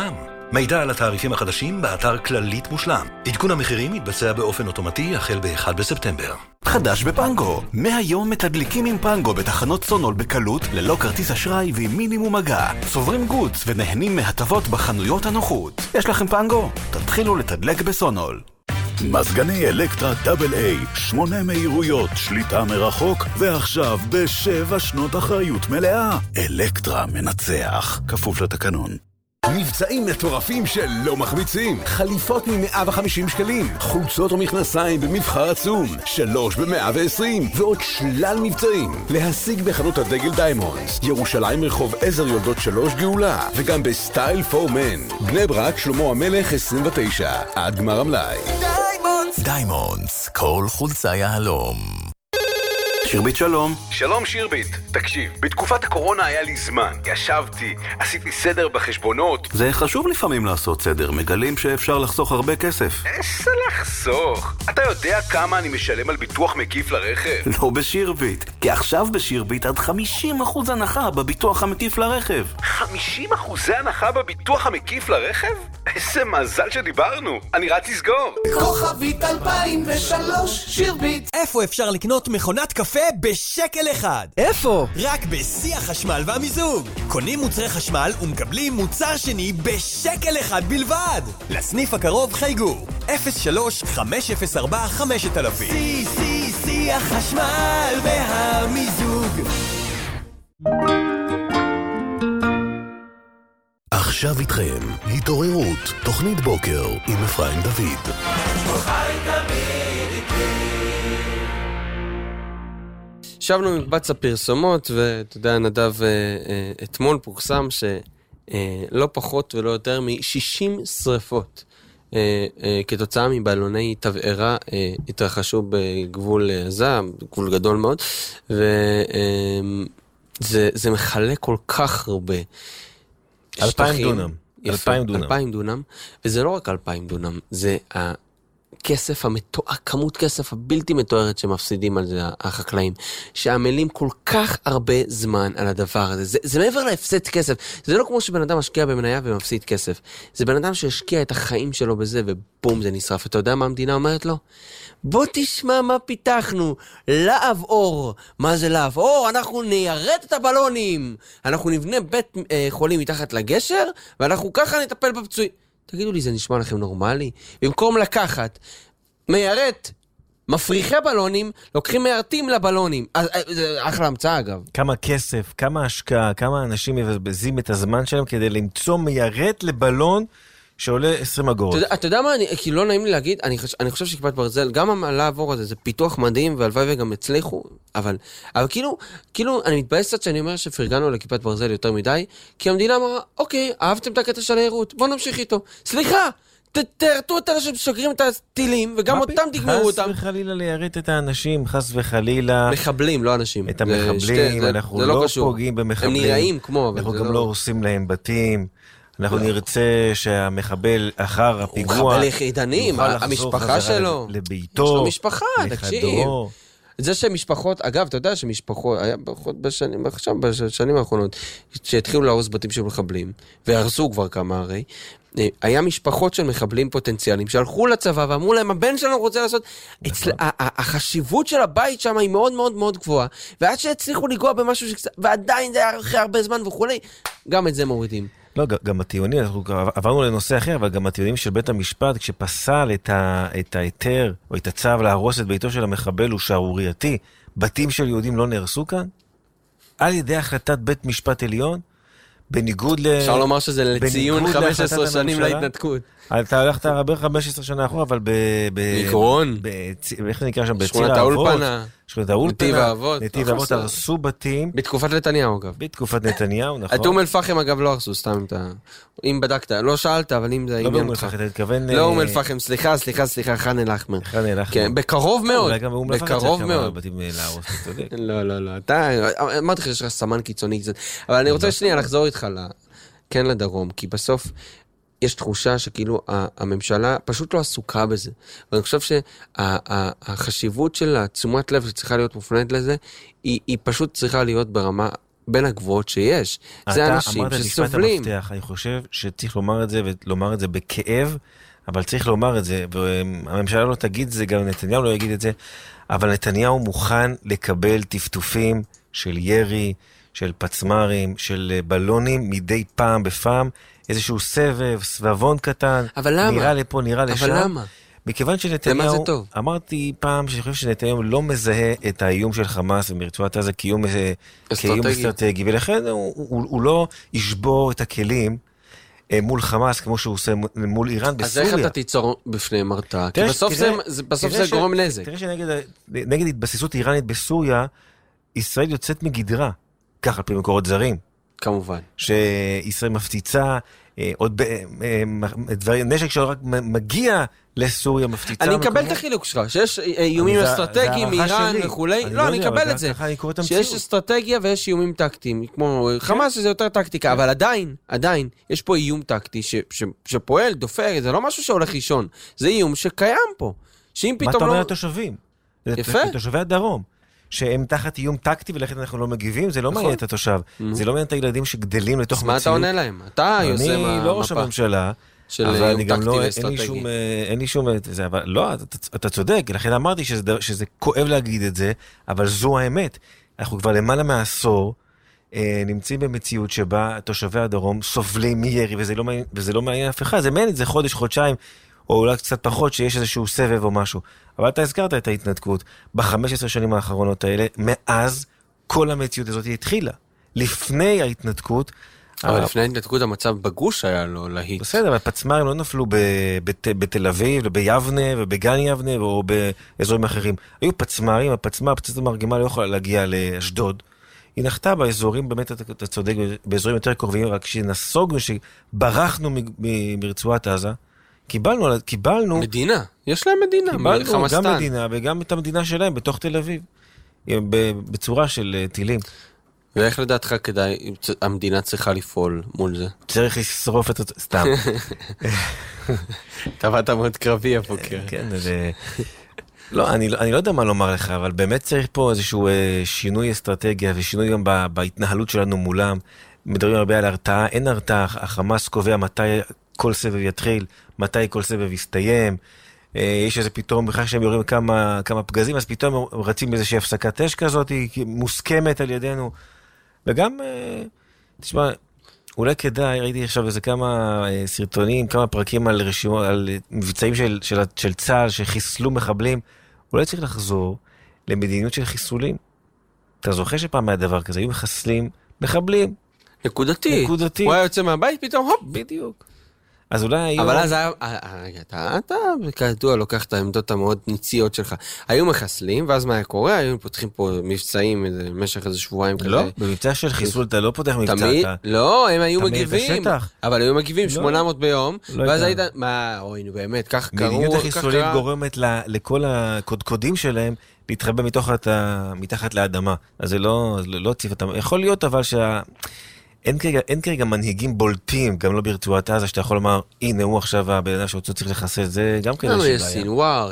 מידע על התעריפים החדשים באתר כללית מושלם. עדכון המחירים מתבצע באופן אוטומטי החל ב-1 בספטמבר. חדש בפנגו. מהיום מתדליקים עם פנגו בתחנות סונול בקלות, ללא כרטיס אשראי ועם מינימום מגע. צוברים גוץ ונהנים מהטבות בחנויות הנוחות. יש לכם פנגו? תתחילו לתדלק בסונול. מזגני אלקטרה דאבל איי, 8 מהירויות, שליטה מרחוק, ועכשיו ב7 שנות אחריות מלאה. אלקטרה מנצח, כפוף לתקנון. מבצעים מטורפים שלא מחמיצים. חליפות מ-150 שקלים, חולצות ומכנסיים במבחר עצום, 3 ב-120, ועוד שלל מבצעים. להשיג בחנות הדגל דיימונדס, ירושלים רחוב עזר יולדות 3 גאולה, וגם בסטייל פור מן. בני ברק שלמה המלך 29, עד גמר המלאי. דיימונדס, כל חולצה יהלום. שירבית שלום. שלום שירבית, תקשיב, בתקופת הקורונה היה לי זמן, ישבתי, עשיתי סדר בחשבונות. זה חשוב לפעמים לעשות סדר, מגלים שאפשר לחסוך הרבה כסף. איזה לחסוך? אתה יודע כמה אני משלם על ביטוח מקיף לרכב? לא בשירבית, כי עכשיו בשירבית עד 50% הנחה בביטוח המקיף לרכב. 50% הנחה בביטוח המקיף לרכב? איזה מזל שדיברנו, אני רץ לסגור. כוכבית 2003 שירבית. איפה אפשר לקנות מכונת קפה בשקל אחד? איפה? רק בשיא החשמל והמיזוג. קונים מוצרי חשמל ומקבלים מוצר שני בשקל אחד בלבד. לסניף הקרוב חייגו 03-504-5000. שיא החשמל והמיזוג. עכשיו איתכם, התעוררות, תוכנית בוקר עם אפרים דוד. שבנו מקבץ הפרסומות, ואתה יודע, נדב, אתמול פורסם שלא פחות ולא יותר מ-60 שריפות כתוצאה מבלוני תבערה התרחשו בגבול עזה, גבול גדול מאוד, וזה מחלק כל כך הרבה 2,000 דונם. 2,000 דונם, וזה לא רק 2,000 דונם, זה הכסף, כמות כסף הבלתי מתוארת שמפסידים על זה החקלאים, שעמלים כל כך הרבה זמן על הדבר הזה. זה מעבר להפסד כסף. זה לא כמו שבן אדם משקיע במניה ומפסיד כסף. זה בן אדם שהשקיע את החיים שלו בזה, ובום, זה נשרף. אתה יודע מה המדינה אומרת לו? בוא תשמע מה פיתחנו, להב אור. מה זה להב אור? אנחנו ניירט את הבלונים, אנחנו נבנה בית חולים מתחת לגשר, ואנחנו ככה נטפל בפצועים. תגידו לי, זה נשמע לכם נורמלי? במקום לקחת מיירט, מפריחי בלונים, לוקחים מיירטים לבלונים. זה אחלה המצאה אגב. כמה כסף, כמה השקעה, כמה אנשים מבזבזים את הזמן שלהם כדי למצוא מיירט לבלון שעולה 20 אגורות. אתה יודע מה, כי לא נעים לי להגיד, אני חושב שכיפת ברזל, גם לעבור הזה, זה פיתוח מדהים, והלוואי וגם הצליחו, אבל כאילו, אני מתבאס קצת שאני אומר שפרגנו לכיפת ברזל יותר מדי, כי המדינה אמרה, אוקיי, אהבתם את הקטע של העירות, בואו נמשיך איתו. סליחה, תרתו את אלה ששוגרים את הטילים, וגם אותם תגמרו אותם. חס וחלילה ליירט את האנשים, חס וחלילה. מחבלים, לא אנשים. את המחבלים, אנחנו לא פוגעים במחבלים. הם נראים כמו, אנחנו גם לא הורסים להם בתים. אנחנו נרצה שהמחבל אחר הפיגוע... הוא מחבל יחידנים, המשפחה שלו. לביתו. יש לו משפחה, תקשיב. זה שמשפחות, אגב, אתה יודע שמשפחות, היה בשנים האחרונות, שהתחילו להרוס בתים של מחבלים, והרסו כבר כמה הרי, היה משפחות של מחבלים פוטנציאליים, שהלכו לצבא ואמרו להם, הבן שלנו רוצה לעשות... החשיבות של הבית שם היא מאוד מאוד מאוד גבוהה, ועד שהצליחו לגוע במשהו ועדיין זה היה אחרי הרבה זמן וכו', גם את זה מורידים. לא, גם הטיעונים, אנחנו עברנו לנושא אחר, אבל גם הטיעונים של בית המשפט, כשפסל את ההיתר או את הצו להרוס את ביתו של המחבל הוא שערורייתי, בתים של יהודים לא נהרסו כאן? על ידי החלטת בית משפט עליון, בניגוד אפשר לומר שזה לציון 15 שנים להתנתקות. אתה הלכת הרבה 15 שנה אחורה, אבל מיקרון, איך זה נקרא שם? שכונת האולפנה. שכונת האולפנה. נתיב האבות. נתיב האבות הרסו בתים. בתקופת נתניהו אגב. בתקופת נתניהו, נכון. את אום אל-פחם אגב לא הרסו, סתם אם בדקת, לא שאלת, אבל אם זה עניין אותך. לא אום אל-פחם, סליחה, חן אל-אחמר. כן, בקרוב מאוד. בקרוב מאוד. לא. אתה, אמרתי לך שיש לך סמן קיצוני קצת. אבל אני רוצה שנייה לחזור איתך כן לדרום, כי בסוף יש תחושה שכאילו הממשלה פשוט לא עסוקה בזה. ואני חושב שהחשיבות של תשומת לב שצריכה להיות מופנית לזה, היא פשוט צריכה להיות ברמה בין הגבוהות שיש. זה אנשים שסובלים. אני חושב שצריך לומר את זה, ולומר את זה בכאב, אבל צריך לומר את זה, והממשלה לא תגיד את זה, גם נתניהו לא יגיד את זה, אבל נתניהו מוכן לקבל טפטופים של ירי, של פצמרים, של בלונים, מדי פעם בפעם, איזשהו סבבון קטן, אבל למה? נראה לפה, נראה לשם. אבל למה? מכיוון שנתניהו, אמרתי פעם שאני חושב שנתניהו לא מזהה את האיום של חמאס ומרצועת עזה כאיום אסטרטגי, ולכן הוא לא ישבור את הכלים מול חמאס כמו שהוא עושה מול איראן בסוריה. אז איך אתה תיצור בפניהם הרתעה? כי בסוף זה גורם נזק. תראה שנגד התבססות איראנית בסוריה, ישראל יוצאת מגדרה, כך על פי מקורות זרים. כמובן. שישראל מפציצה, עוד נשק שרק מגיע לסוריה מפציצה. אני מקבל את החילוק שלך, שיש איומים אסטרטגיים מאיראן וכולי. לא, אני מקבל את זה. שיש אסטרטגיה ויש איומים טקטיים. כמו חמאס שזה יותר טקטיקה, אבל עדיין, יש פה איום טקטי שפועל, דופק, זה לא משהו שהולך לישון. זה איום שקיים פה. שאם פתאום לא... מה אתה אומר לתושבים? יפה. לתושבי הדרום. שהם תחת איום טקטי ולכן אנחנו לא מגיבים, זה לא מעניין את התושב. זה לא מעניין את הילדים שגדלים לתוך מציאות. אז מה אתה עונה להם? אתה יוזם המפה. אני לא ראש הממשלה, אבל אני גם לא, אין לי שום, אבל לא, אתה צודק, לכן אמרתי שזה כואב להגיד את זה, אבל זו האמת. אנחנו כבר למעלה מעשור נמצאים במציאות שבה תושבי הדרום סובלים מירי, וזה לא מעניין אף אחד. זה מעניין את זה חודש, חודשיים, או אולי קצת פחות שיש איזשהו סבב או משהו. אבל אתה הזכרת את ההתנתקות. ב-15 שנים האחרונות האלה, מאז כל המציאות הזאת התחילה. לפני ההתנתקות... אבל לפני ההתנתקות המצב בגוש היה לו להיט. בסדר, אבל פצמרים לא נפלו בתל אביב, ביבנה ובגן יבנה, או באזורים אחרים. היו פצמרים, פצצת המרגמה לא יכולה להגיע לאשדוד. היא נחתה באזורים, באמת אתה צודק, באזורים יותר קרובים, רק שנסוגנו, שברחנו מרצועת עזה, קיבלנו... מדינה, יש להם מדינה. קיבלנו גם מדינה וגם את המדינה שלהם בתוך תל אביב, בצורה של טילים. ואיך לדעתך כדאי, המדינה צריכה לפעול מול זה? צריך לשרוף את... סתם. טבעת מאוד קרבי הבוקר. כן, זה... לא, אני לא יודע מה לומר לך, אבל באמת צריך פה איזשהו שינוי אסטרטגיה ושינוי גם בהתנהלות שלנו מולם. מדברים הרבה על הרתעה, אין הרתעה, החמאס קובע מתי כל סבב יתחיל, מתי כל סבב יסתיים. יש איזה פתאום, בכלל שהם יורים כמה פגזים, אז פתאום רצים איזושהי הפסקת אש כזאת, היא מוסכמת על ידינו. וגם, תשמע, אולי כדאי, ראיתי עכשיו איזה כמה סרטונים, כמה פרקים על מבצעים של צה"ל שחיסלו מחבלים. אולי צריך לחזור למדיניות של חיסולים. אתה זוכר שפעם היה דבר כזה, היו מחסלים מחבלים. נקודתי. הוא היה יוצא מהבית, פתאום הופ. בדיוק. אז אולי היו... אבל אז היה... אתה כדוע לוקח את העמדות המאוד ניציות שלך. היו מחסלים, ואז מה היה קורה? היו פותחים פה מבצעים במשך איזה שבועיים כזה. לא, במבצע של חיסול אתה לא פותח מבצע. לא, הם היו מגיבים. אבל היו מגיבים 800 ביום, ואז היית... מה, אוי, נו באמת, כך קראו... מדיניות החיסולים גורמת לכל הקודקודים שלהם להתחבא מתחת לאדמה. אז זה לא ציף אותם. יכול להיות אבל אין כרגע מנהיגים בולטים, גם לא ברצועת עזה, שאתה יכול לומר, הנה הוא עכשיו הבן אדם שאותו צריך לחסל, זה גם כזה שבעיה. יש סינואר,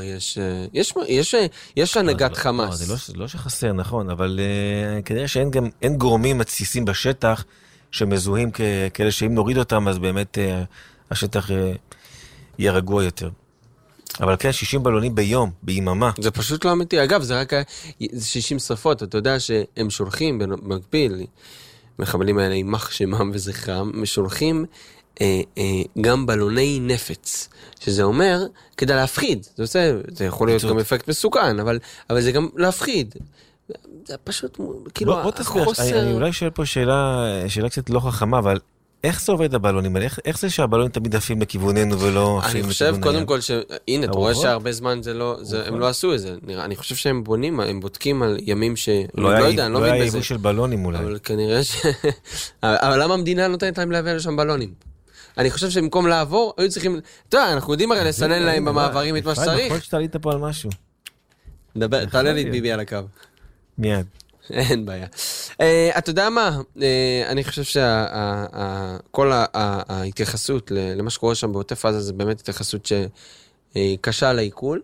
יש הנהגת חמאס. זה לא שחסר, נכון, אבל כנראה שאין גורמים מתסיסים בשטח, שמזוהים כאלה שאם נוריד אותם, אז באמת השטח יהיה רגוע יותר. אבל כן, 60 בלונים ביום, ביממה. זה פשוט לא אמיתי. אגב, זה רק 60 שרפות, אתה יודע שהם שולחים במקביל, מחבלים האלה יימח שמם וזכרם, משולחים גם בלוני נפץ, שזה אומר, כדי להפחיד, זה יכול להיות גם אפקט מסוכן, אבל זה גם להפחיד. זה פשוט, כאילו, החוסר... אני אולי שואל פה שאלה קצת לא חכמה, אבל איך זה עובד הבלונים? איך זה שהבלונים תמיד עפים לכיווננו ולא עפים לכיוון הים? אני חושב קודם כל הנה, אתה רואה שהרבה זמן הם לא עשו את זה. אני חושב שהם בונים, הם בודקים על ימים ש... לא היה ייבוא של בלונים אולי. אבל כנראה אבל למה המדינה נותנת להם להביא לשם בלונים? אני חושב שבמקום לעבור, היו צריכים... אתה יודע, אנחנו יודעים הרי לסנן להם במעברים את מה שצריך. יכול שתעלית פה על משהו. תעלה לי את ביבי על הקו. מיד. אין בעיה. אתה יודע מה? אני חושב שכל ההתייחסות למה שקורה שם בעוטף עזה זה באמת התייחסות שקשה לעיכול.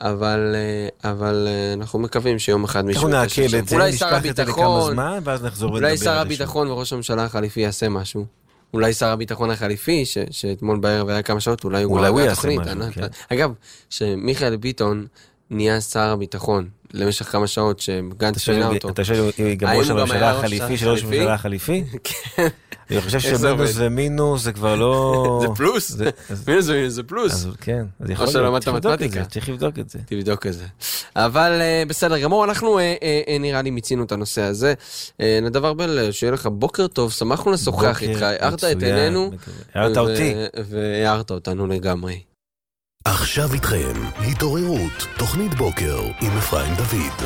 אבל אנחנו מקווים שיום אחד מישהו... אנחנו נעכל את זה, נשכח את זה לכמה זמן, ואז נחזור לדבר. אולי שר הביטחון וראש הממשלה החליפי יעשה משהו. אולי שר הביטחון החליפי, שאתמול בערב היה כמה שעות, אולי הוא יעשה משהו. אגב, שמיכאל ביטון נהיה שר הביטחון למשך כמה שעות שגנץ שינה אותו. אתה שואל גם ראש הממשלה החליפי של ראש הממשלה החליפי? כן. אני חושב שמינוס ומינוס זה כבר לא... זה פלוס. מינוס ומינוס זה פלוס. אז כן. או שלמדת מתמטיקה. צריך לבדוק את זה. תבדוק את זה. אבל בסדר גמור, אנחנו נראה לי מיצינו את הנושא הזה. נדב ארבל, שיהיה לך בוקר טוב, שמחנו לשוחח איתך, הערת את עינינו. הערת אותי. והערת אותנו לגמרי. עכשיו איתכם, התעוררות, תוכנית בוקר עם אפרים דוד.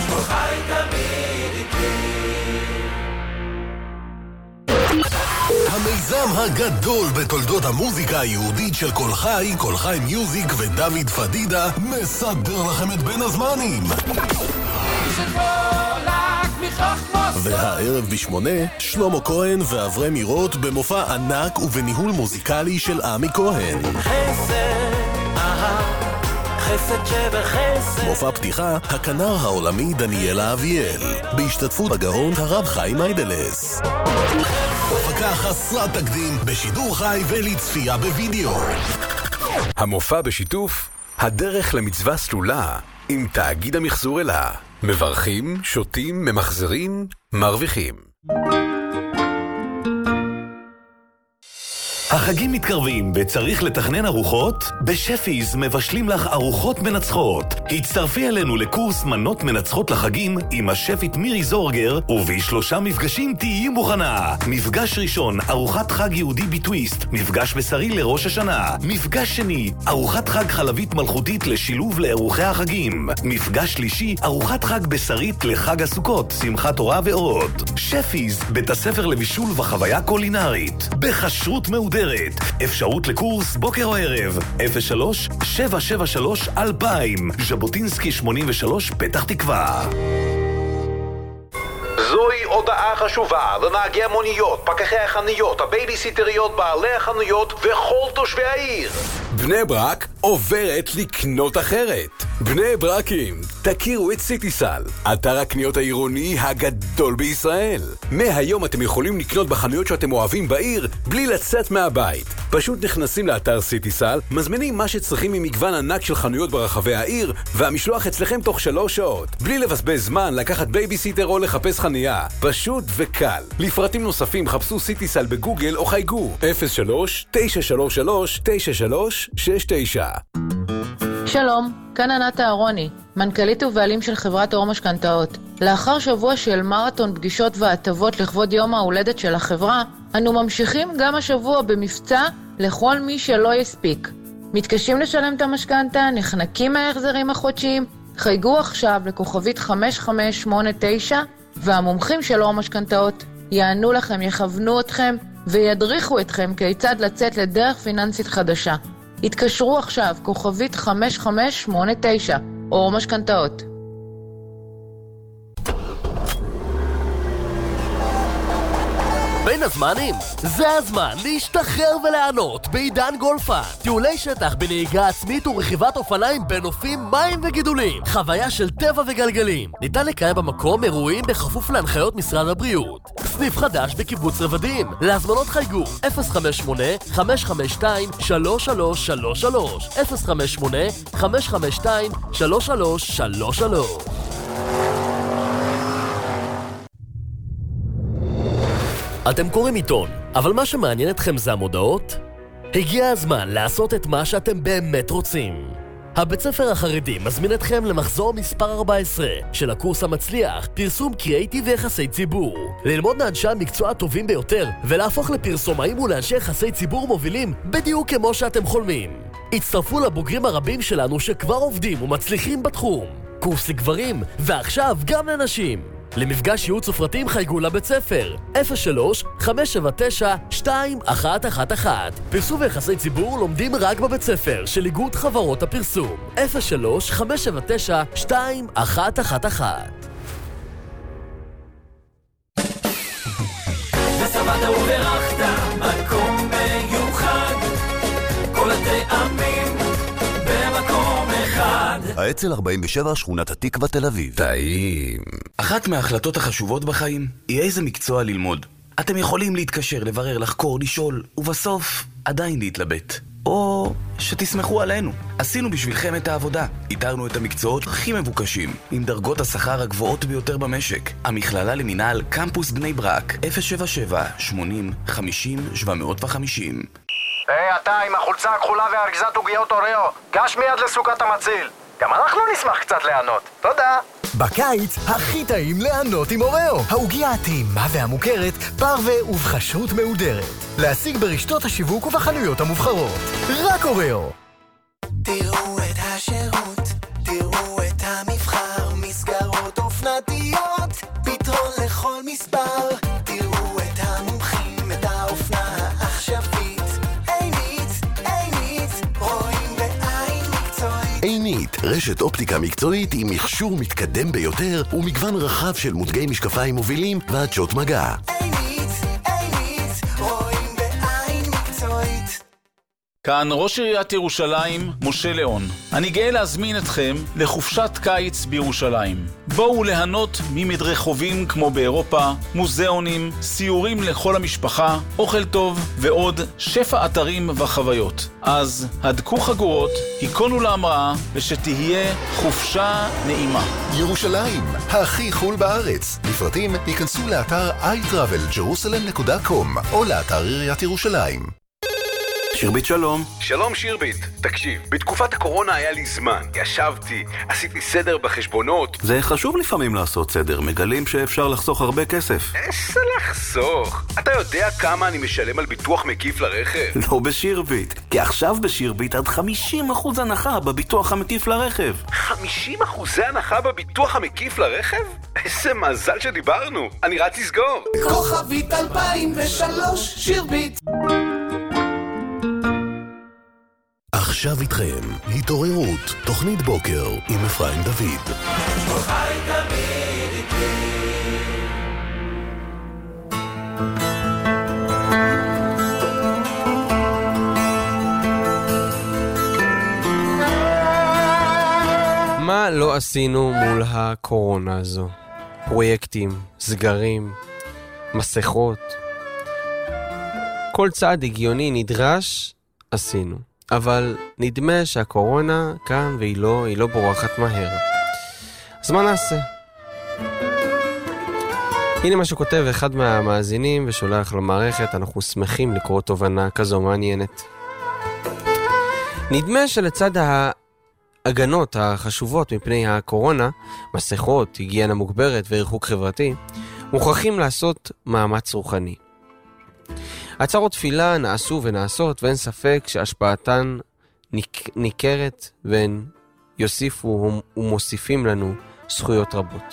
המיזם הגדול בתולדות המוזיקה היהודית של כל חי, כל חי מיוזיק ודוד פדידה מסדר לכם את בין הזמנים. והערב ב8, שלמה כהן ואברהם מירות במופע ענק ובניהול מוזיקלי של עמי כהן. מופע פתיחה, הכנר העולמי דניאלה אביאל, בהשתתפות הגאון הרב חיים איידלס. הפקה חסרת תקדים בשידור חי ולצפייה בווידאו. המופע בשיתוף הדרך למצווה סלולה עם תאגיד המחזור אלה. מברכים, שותים, ממחזרים, מרוויחים. החגים מתקרבים וצריך לתכנן ארוחות? בשפיז מבשלים לך ארוחות מנצחות. הצטרפי אלינו לקורס מנות מנצחות לחגים עם השפית מירי זורגר, וב3 מפגשים תהיי מוכנה. מפגש ראשון, ארוחת חג יהודי בטוויסט, מפגש בשרי לראש השנה. מפגש שני, ארוחת חג חלבית מלכותית לשילוב לאירוחי החגים. מפגש שלישי, ארוחת חג בשרית לחג הסוכות, שמחת תורה ועוד. שפיז, בית הספר לבישול וחוויה קולינרית. בחשרות מעודרת. אפשרות לקורס בוקר או ערב 03-773-2000 ז'בוטינסקי 83 פתח תקווה. זוהי הודעה חשובה לנהגי המוניות, פקחי החנויות, הבייביסיטריות, בעלי החנויות וכל תושבי העיר. בני ברק עוברת לקנות אחרת. בני ברקים, תכירו את סיטיסל, אתר הקניות העירוני הגדול בישראל. מהיום אתם יכולים לקנות בחנויות שאתם אוהבים בעיר בלי לצאת מהבית. פשוט נכנסים לאתר סיטיסל, מזמינים מה שצריכים ממגוון ענק של חנויות ברחבי העיר, והמשלוח אצלכם תוך 3 שעות. בלי לבזבז זמן לקחת בייביסיטר או לחפש חניה. פשוט וקל. לפרטים נוספים חפשו סיטיסל בגוגל או חייגו 03-933-9369. שלום, כאן ענת אהרוני, מנכ"לית ובעלים של חברת אור משכנתאות. לאחר שבוע של מרתון פגישות והטבות לכבוד יום ההולדת של החברה, אנו ממשיכים גם השבוע במבצע לכל מי שלא יספיק. מתקשים לשלם את המשכנתה, נחנקים מההחזרים החודשיים, חייגו עכשיו לכוכבית 5589, והמומחים של אור משכנתאות יענו לכם, יכוונו אתכם וידריכו אתכם כיצד לצאת לדרך פיננסית חדשה. התקשרו עכשיו, כוכבית 5589, אור משכנתאות. בין הזמנים, זה הזמן להשתחרר ולענות בעידן גולפן. טיולי שטח בנהיגה עצמית ורכיבת אופניים בנופים, מים וגידולים. חוויה של טבע וגלגלים. ניתן לקיים במקום אירועים בכפוף להנחיות משרד הבריאות. סניף חדש בקיבוץ רבדים. להזמנות חייגו 058-552-3333 058-552-3333. אתם קוראים עיתון, אבל מה שמעניין אתכם זה המודעות? הגיע הזמן לעשות את מה שאתם באמת רוצים. הבית ספר החרדי מזמין אתכם למחזור מספר 14 של הקורס המצליח, פרסום קריאיטיב ויחסי ציבור. ללמוד מאנשי המקצוע הטובים ביותר ולהפוך לפרסומאים ולאנשי יחסי ציבור מובילים בדיוק כמו שאתם חולמים. הצטרפו לבוגרים הרבים שלנו שכבר עובדים ומצליחים בתחום. קורס לגברים, ועכשיו גם לנשים. למפגש ייעוץ ופרטים חייגו לבית ספר 03-579-2111. פרסום ויחסי ציבור לומדים רק בבית ספר של איגוד חברות הפרסום 03-579-2111. ושבעת וברכת מקום מיוחד, כל הטעמים במקום אחד. האצ"ל 47, שכונת התקווה, תל אביב. טעים. אחת מההחלטות החשובות בחיים היא איזה מקצוע ללמוד. אתם יכולים להתקשר, לברר, לחקור, לשאול, ובסוף עדיין להתלבט. או שתסמכו עלינו. עשינו בשבילכם את העבודה. איתרנו את המקצועות הכי מבוקשים, עם דרגות השכר הגבוהות ביותר במשק. המכללה למינהל, קמפוס בני ברק, 077-80-50-750. היי, אתה עם החולצה הכחולה והארגזת עוגיות אוריו, גש מיד לסוכת המציל. גם אנחנו נשמח קצת ליהנות. תודה. בקיץ הכי טעים ליהנות עם אוריו. העוגיה הטעימה והמוכרת, פרווה ובחשרות מהודרת. להשיג ברשתות השיווק ובחנויות המובחרות. רק אוריו. תראו את השירות, תראו את המבחר, מסגרות אופנתיות, פתרון לכל מספר. תראו את המומחים, את האופנה העכשווית. עינית, רואים בעין מקצועית. עינית, רשת אופטיקה מקצועית עם מכשור מתקדם ביותר ומגוון רחב של מותגי משקפיים מובילים ועדשות מגע. עינית, רואים בעין מקצועית. כאן ראש עיריית ירושלים, משה ליאון. אני גאה להזמין אתכם לחופשת קיץ בירושלים. בואו ליהנות ממדרחובים כמו באירופה, מוזיאונים, סיורים לכל המשפחה, אוכל טוב ועוד שפע אתרים וחוויות. אז הדקו חגורות, היכונו להמראה ושתהיה חופשה נעימה. ירושלים, הכי חול בארץ. לפרטים ייכנסו לאתר iTravelJerusalem.com או לאתר עיריית ירושלים. שירבית שלום. שלום שירבית, תקשיב, בתקופת הקורונה היה לי זמן, ישבתי, עשיתי סדר בחשבונות. זה חשוב לפעמים לעשות סדר, מגלים שאפשר לחסוך הרבה כסף. איזה לחסוך? אתה יודע כמה אני משלם על ביטוח מקיף לרכב? לא בשירבית, כי עכשיו בשירבית עד 50% הנחה בביטוח המקיף לרכב. 50% הנחה בביטוח המקיף לרכב? איזה מזל שדיברנו, אני רץ לסגור. כוכבית 2003, שירבית. עכשיו איתכם, התעוררות, תוכנית בוקר עם אפרים דוד. מה לא עשינו מול הקורונה הזו? פרויקטים, סגרים, מסכות. כל צעד הגיוני נדרש, עשינו. אבל נדמה שהקורונה כאן והיא לא בורחת מהר. אז מה נעשה? הנה מה שכותב אחד מהמאזינים ושולח למערכת, אנחנו שמחים לקרוא תובנה כזו מעניינת. נדמה שלצד ההגנות החשובות מפני הקורונה, מסכות, היגיינה מוגברת וריחוק חברתי, מוכרחים לעשות מאמץ רוחני. עצרות תפילה נעשו ונעשות, ואין ספק שהשפעתן ניכרת, והן יוסיפו ומוסיפים לנו זכויות רבות.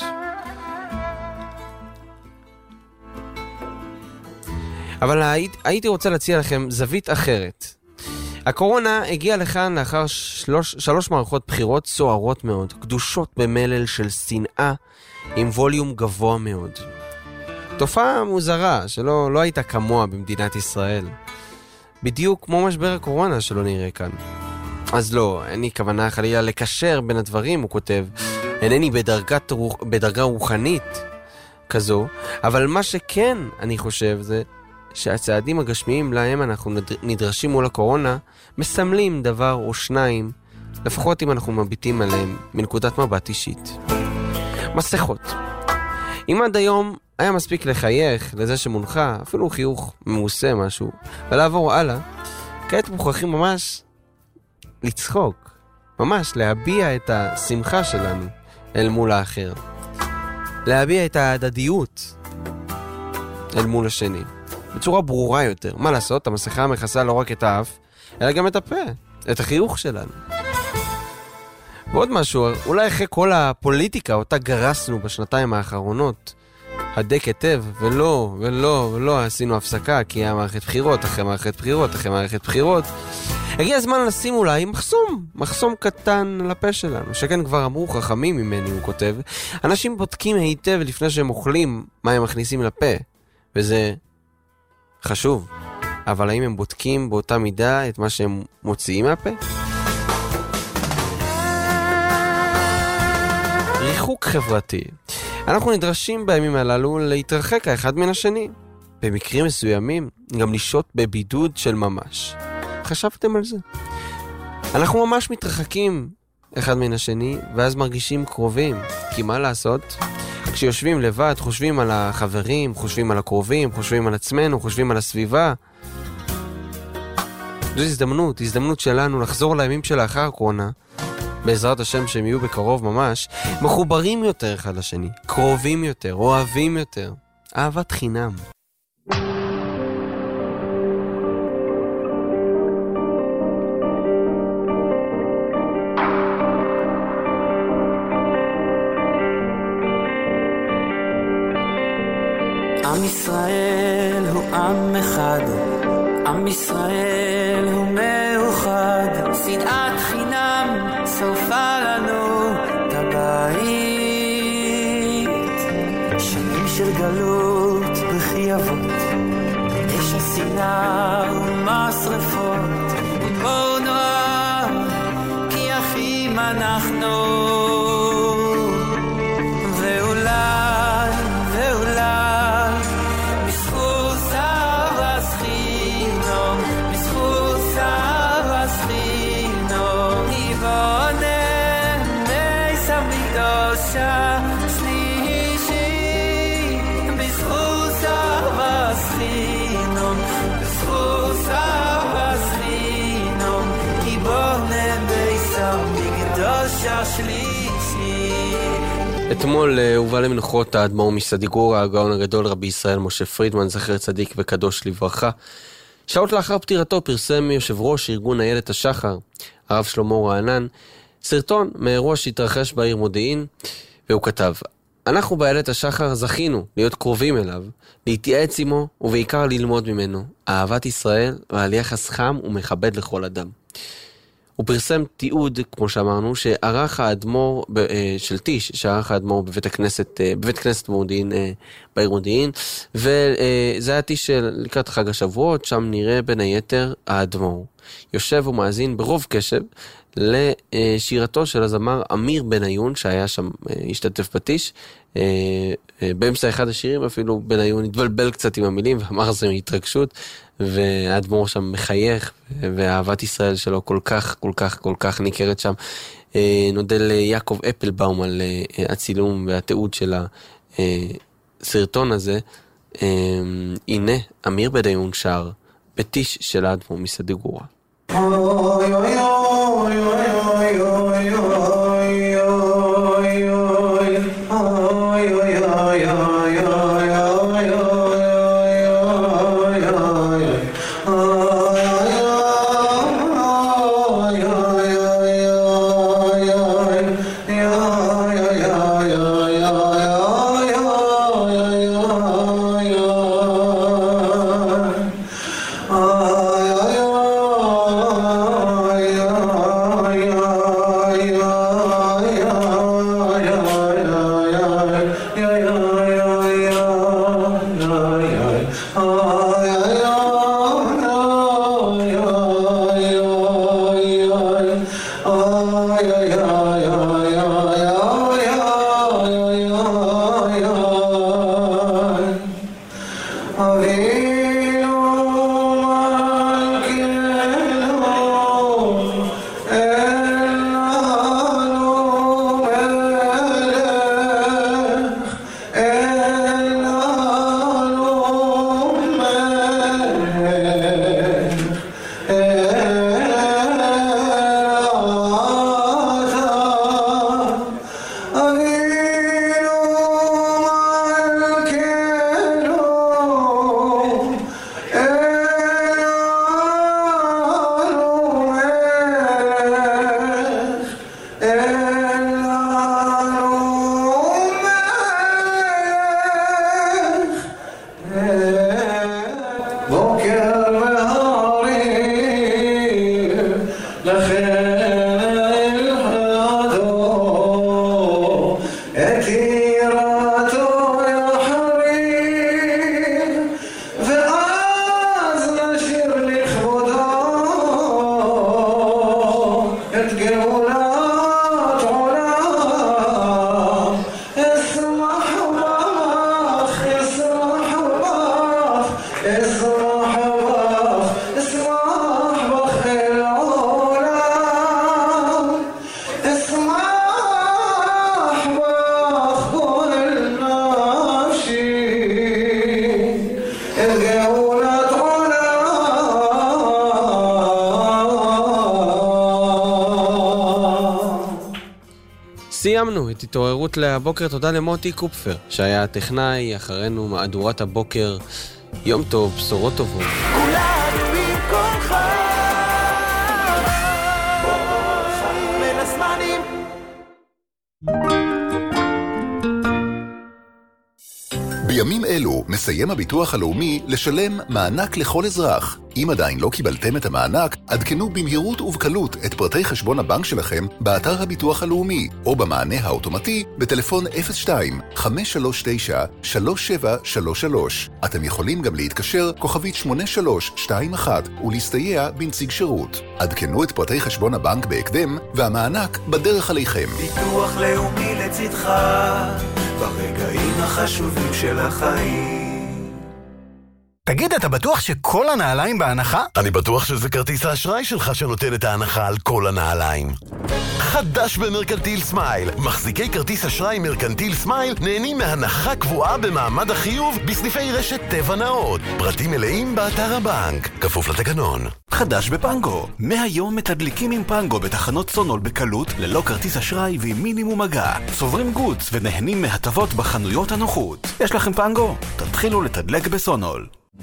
אבל הייתי רוצה להציע לכם זווית אחרת. הקורונה הגיעה לכאן לאחר שלוש מערכות בחירות סוערות מאוד, קדושות במלל של שנאה עם ווליום גבוה מאוד. תופעה מוזרה שלא הייתה כמוה במדינת ישראל. בדיוק כמו משבר הקורונה שלא נראה כאן. אז לא, אין לי כוונה חלילה לקשר בין הדברים, הוא כותב. אינני בדרגה רוחנית כזו, אבל מה שכן אני חושב זה שהצעדים הגשמיים להם אנחנו נדרשים מול הקורונה מסמלים דבר או שניים, לפחות אם אנחנו מביטים עליהם מנקודת מבט אישית. מסכות. אם עד היום היה מספיק לחייך לזה שמונך, אפילו חיוך מעושה משהו, ולעבור הלאה, כעת מוכרחים ממש לצחוק, ממש להביע את השמחה שלנו אל מול האחר. להביע את ההדדיות אל מול השני. בצורה ברורה יותר. מה לעשות? המסכה מכסה לא רק את האף, אלא גם את הפה, את החיוך שלנו. ועוד משהו, אולי אחרי כל הפוליטיקה אותה גרסנו בשנתיים האחרונות, הדק היטב, ולא עשינו הפסקה, כי היה מערכת בחירות, אחרי מערכת בחירות, אחרי מערכת בחירות. הגיע הזמן לשים אולי מחסום קטן לפה שלנו, שכן כבר אמרו חכמים ממני, הוא כותב, אנשים בודקים היטב לפני שהם אוכלים מה הם מכניסים לפה, וזה חשוב. אבל האם הם בודקים באותה מידה את מה שהם מוציאים מהפה? ריחוק חברתי. אנחנו נדרשים בימים הללו להתרחק האחד מן השני. במקרים מסוימים גם לשהות בבידוד של ממש. חשבתם על זה? אנחנו ממש מתרחקים אחד מן השני ואז מרגישים קרובים. כי מה לעשות? כשיושבים לבד חושבים על החברים, חושבים על הקרובים, חושבים על עצמנו, חושבים על הסביבה. זו הזדמנות שלנו לחזור לימים שלאחר הקורונה, בעזרת השם שהם יהיו בקרוב ממש, מחוברים יותר אחד לשני, קרובים יותר, אוהבים יותר. אהבת חינם. עם ישראל הוא עם אחד, עם ישראל הוא מאוחד, שנאת חינם שורפה לנו את הבית. שנים של גלות וחייבות, אש השנאה ומשרפות, ובואו נוער כי אחים אנחנו. אתמול הובא למנוחות האדמו"ר מסדיגורה, הגאון הגדול רבי ישראל משה פרידמן, זכר צדיק וקדוש לברכה. שעות לאחר פטירתו פרסם יושב ראש ארגון איילת השחר, הרב שלמה רענן, סרטון מאירוע שהתרחש בעיר מודיעין, והוא כתב: אנחנו באיילת השחר זכינו להיות קרובים אליו, להתייעץ עמו ובעיקר ללמוד ממנו אהבת ישראל ועל יחס חם ומכבד לכל אדם. הוא פרסם תיעוד, כמו שאמרנו, שערך האדמו"ר של טיש, שערך האדמו"ר בבית כנסת מודיעין, בעיר מודיעין, וזה היה טיש לקראת חג השבועות, שם נראה בין היתר האדמו"ר יושב ומאזין ברוב קשב לשירתו של הזמר אמיר בניון, שהיה שם, השתתף בטיש. באמצע אחד השירים אפילו בניון התבלבל קצת עם המילים ואמר זה מהתרגשות, והאדמו"ר שם מחייך, ואהבת ישראל שלו כל כך ניכרת שם. נודה ליעקב אפלבאום על הצילום והתיעוד של הסרטון הזה. הנה אמיר בניון שר בטיש של האדמו"ר מסדיגורה. אוי אוי אוי אוי אוי סיימנו את התעוררות לבוקר. תודה למוטי קופפר, שהיה הטכנאי. אחרינו מהדורת הבוקר. יום טוב, בשורות טובות. כולנו עם כולך בין הזמנים. בימים אלו מסיים הביטוח הלאומי לשלם מענק לכל אזרח. אם עדיין לא קיבלתם את המענק, עדכנו במהירות ובקלות את פרטי חשבון הבנק שלכם באתר הביטוח הלאומי, או במענה האוטומטי בטלפון 02-539-3733. אתם יכולים גם להתקשר כוכבית 8321 ולהסתייע בנציג שירות. עדכנו את פרטי חשבון הבנק בהקדם, והמענק בדרך עליכם. ביטוח לאומי לצדך ברגעים החשובים של החיים. תגיד, אתה בטוח שכל הנעליים בהנחה? אני בטוח שזה כרטיס האשראי שלך שנותן את ההנחה על כל הנעליים. חדש במרקנטיל סמייל. מחזיקי כרטיס אשראי מרקנטיל סמייל נהנים מהנחה קבועה במעמד החיוב בסניפי רשת טבע נאות. פרטים מלאים באתר הבנק. כפוף לתקנון. חדש בפנגו. מהיום מתדליקים עם פנגו בתחנות סונול בקלות, ללא כרטיס אשראי ועם מינימום מגע. צוברים גוץ ונהנים מהטבות בחנויות הנוחות. יש לכם פנגו? תתחילו לתדלק בסונול.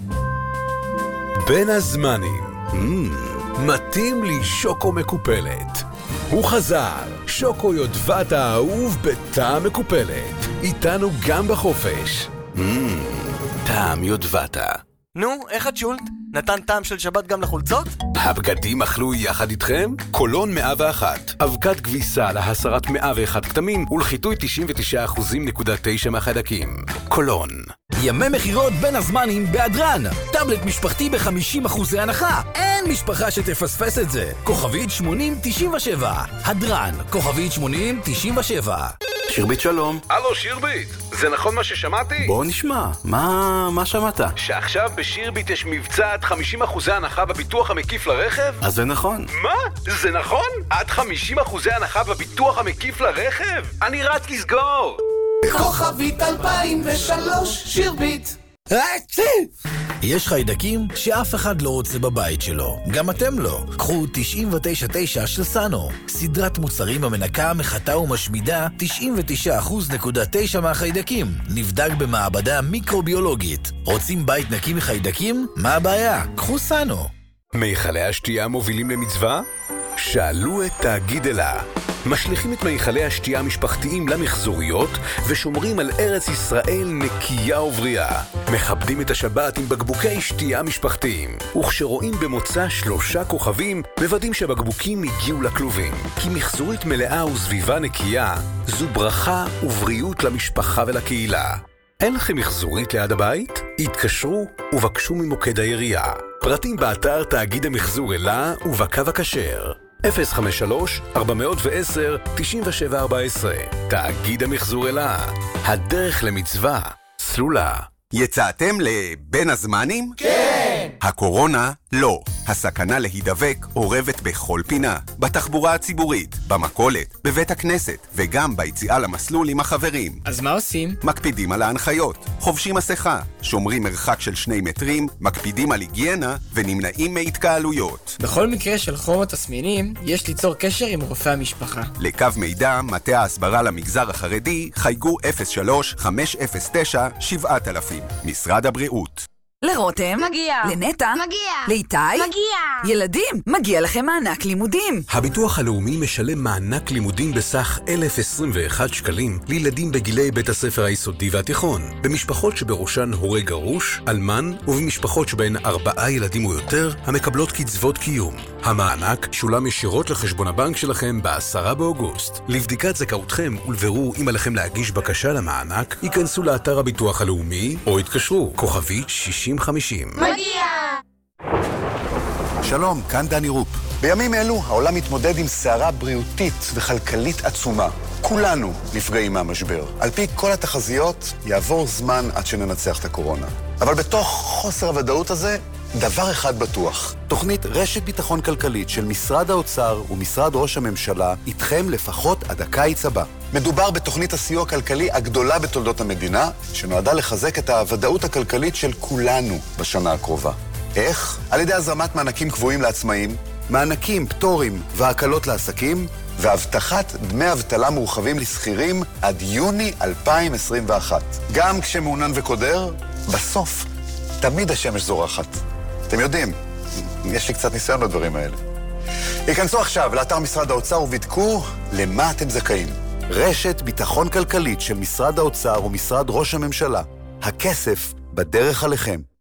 בין הזמנים. מתאים לי שוקו מקופלת. הוא חזר. שוקו יודבת האהוב בטעם מקופלת. איתנו גם בחופש. טעם יודבת. נו, איך את שולט? נתן טעם של שבת גם לחולצות? הבגדים אכלו יחד איתכם? קולון 101. אבקת כביסה להסרת 101 כתמים ולחיטוי 99.9% מהחיידקים. קולון. ימי מחירות בין הזמנים באדרן. טאבלט משפחתי ב-50% הנחה. אין משפחה שתפספס את זה. כוכבית 8097. הדרן. כוכבית 8097. שירבית שלום. הלו שירבית, זה נכון מה ששמעתי? בוא נשמע, מה שמעת? שעכשיו בשירבית יש מבצע עד 50% הנחה בביטוח המקיף לרכב? אז זה נכון. מה? זה נכון? עד 50% הנחה בביטוח המקיף לרכב? אני רץ לסגור. כוכבית 2003 שירבית. יש חיידקים שאף אחד לא רוצה בבית שלו. גם אתם לא. קחו 99.9 של סאנו. סדרת מוצרים המנקה, מחטא ומשמידה 99.9% מהחיידקים. נבדק במעבדה מיקרוביולוגית. רוצים בית נקי מחיידקים? מה הבעיה? קחו סאנו. מיכלי השתייה מובילים למצווה? שאלו את תאגיד אלה. משליכים את מיכלי השתייה המשפחתיים למחזוריות ושומרים על ארץ ישראל נקייה ובריאה. מכבדים את השבת עם בקבוקי שתייה משפחתיים. וכשרואים במוצא 3 כוכבים, מוודאים שבקבוקים הגיעו לכלובים. כי מחזורית מלאה וסביבה נקייה זו ברכה ובריאות למשפחה ולקהילה. אין לכם מחזורית ליד הבית? התקשרו ובקשו ממוקד העירייה. פרטים באתר תאגיד המחזור אלה ובקו הכשר. 053-410-9714. תאגיד המחזור אלה. הדרך למצווה. סלולה. יצאתם לבין הזמנים? כן! הקורונה? לא. הסכנה להידבק עורבת בכל פינה. בתחבורה הציבורית, במכולת, בבית הכנסת, וגם ביציאה למסלול עם החברים. אז מה עושים? מקפידים על ההנחיות, חובשים מסכה, שומרים מרחק של 2 מטרים, מקפידים על היגיינה ונמנעים מהתקהלויות. בכל מקרה של חום או תסמינים, יש ליצור קשר עם רופא המשפחה. לקו מידע, מטה ההסברה למגזר החרדי, חייגו 03-509-7000. משרד הבריאות. לרותם, מגיע. לנטה, מגיע. לאיתי, מגיע. ילדים, מגיע לכם מענק לימודים. הביטוח הלאומי משלם מענק לימודים בסך 1,021 שקלים לילדים בגילי בית הספר היסודי והתיכון, במשפחות שבראשן הורה גרוש, אלמן, ובמשפחות שבהן 4 ילדים או יותר המקבלות קצבות קיום. המענק שולם ישירות לחשבון הבנק שלכם ב-10 באוגוסט. לבדיקת זכאותכם ולברור אם עליכם להגיש בקשה למענק, ייכנסו לאתר הביטוח הלאומי או התקשרו כוכבית 6050. מגיע! שלום, כאן דני רופ. בימים אלו העולם מתמודד עם סערה בריאותית וכלכלית עצומה. כולנו נפגעים מהמשבר. על פי כל התחזיות, יעבור זמן עד שננצח את הקורונה. אבל בתוך חוסר הוודאות הזה, דבר אחד בטוח. תוכנית רשת ביטחון כלכלית של משרד האוצר ומשרד ראש הממשלה איתכם לפחות עד הקיץ הבא. מדובר בתוכנית הסיוע הכלכלי הגדולה בתולדות המדינה, שנועדה לחזק את הוודאות הכלכלית של כולנו בשנה הקרובה. איך? על ידי הזרמת מענקים קבועים לעצמאים, מענקים, פטורים והקלות לעסקים, והבטחת דמי אבטלה מורחבים לשכירים עד יוני 2021. גם כשמעונן וקודר, בסוף תמיד השמש זורחת. אתם יודעים, יש לי קצת ניסיון בדברים האלה. היכנסו עכשיו לאתר משרד האוצר ובדקו למה אתם זכאים. רשת ביטחון כלכלית של משרד האוצר ומשרד ראש הממשלה. הכסף בדרך עליכם.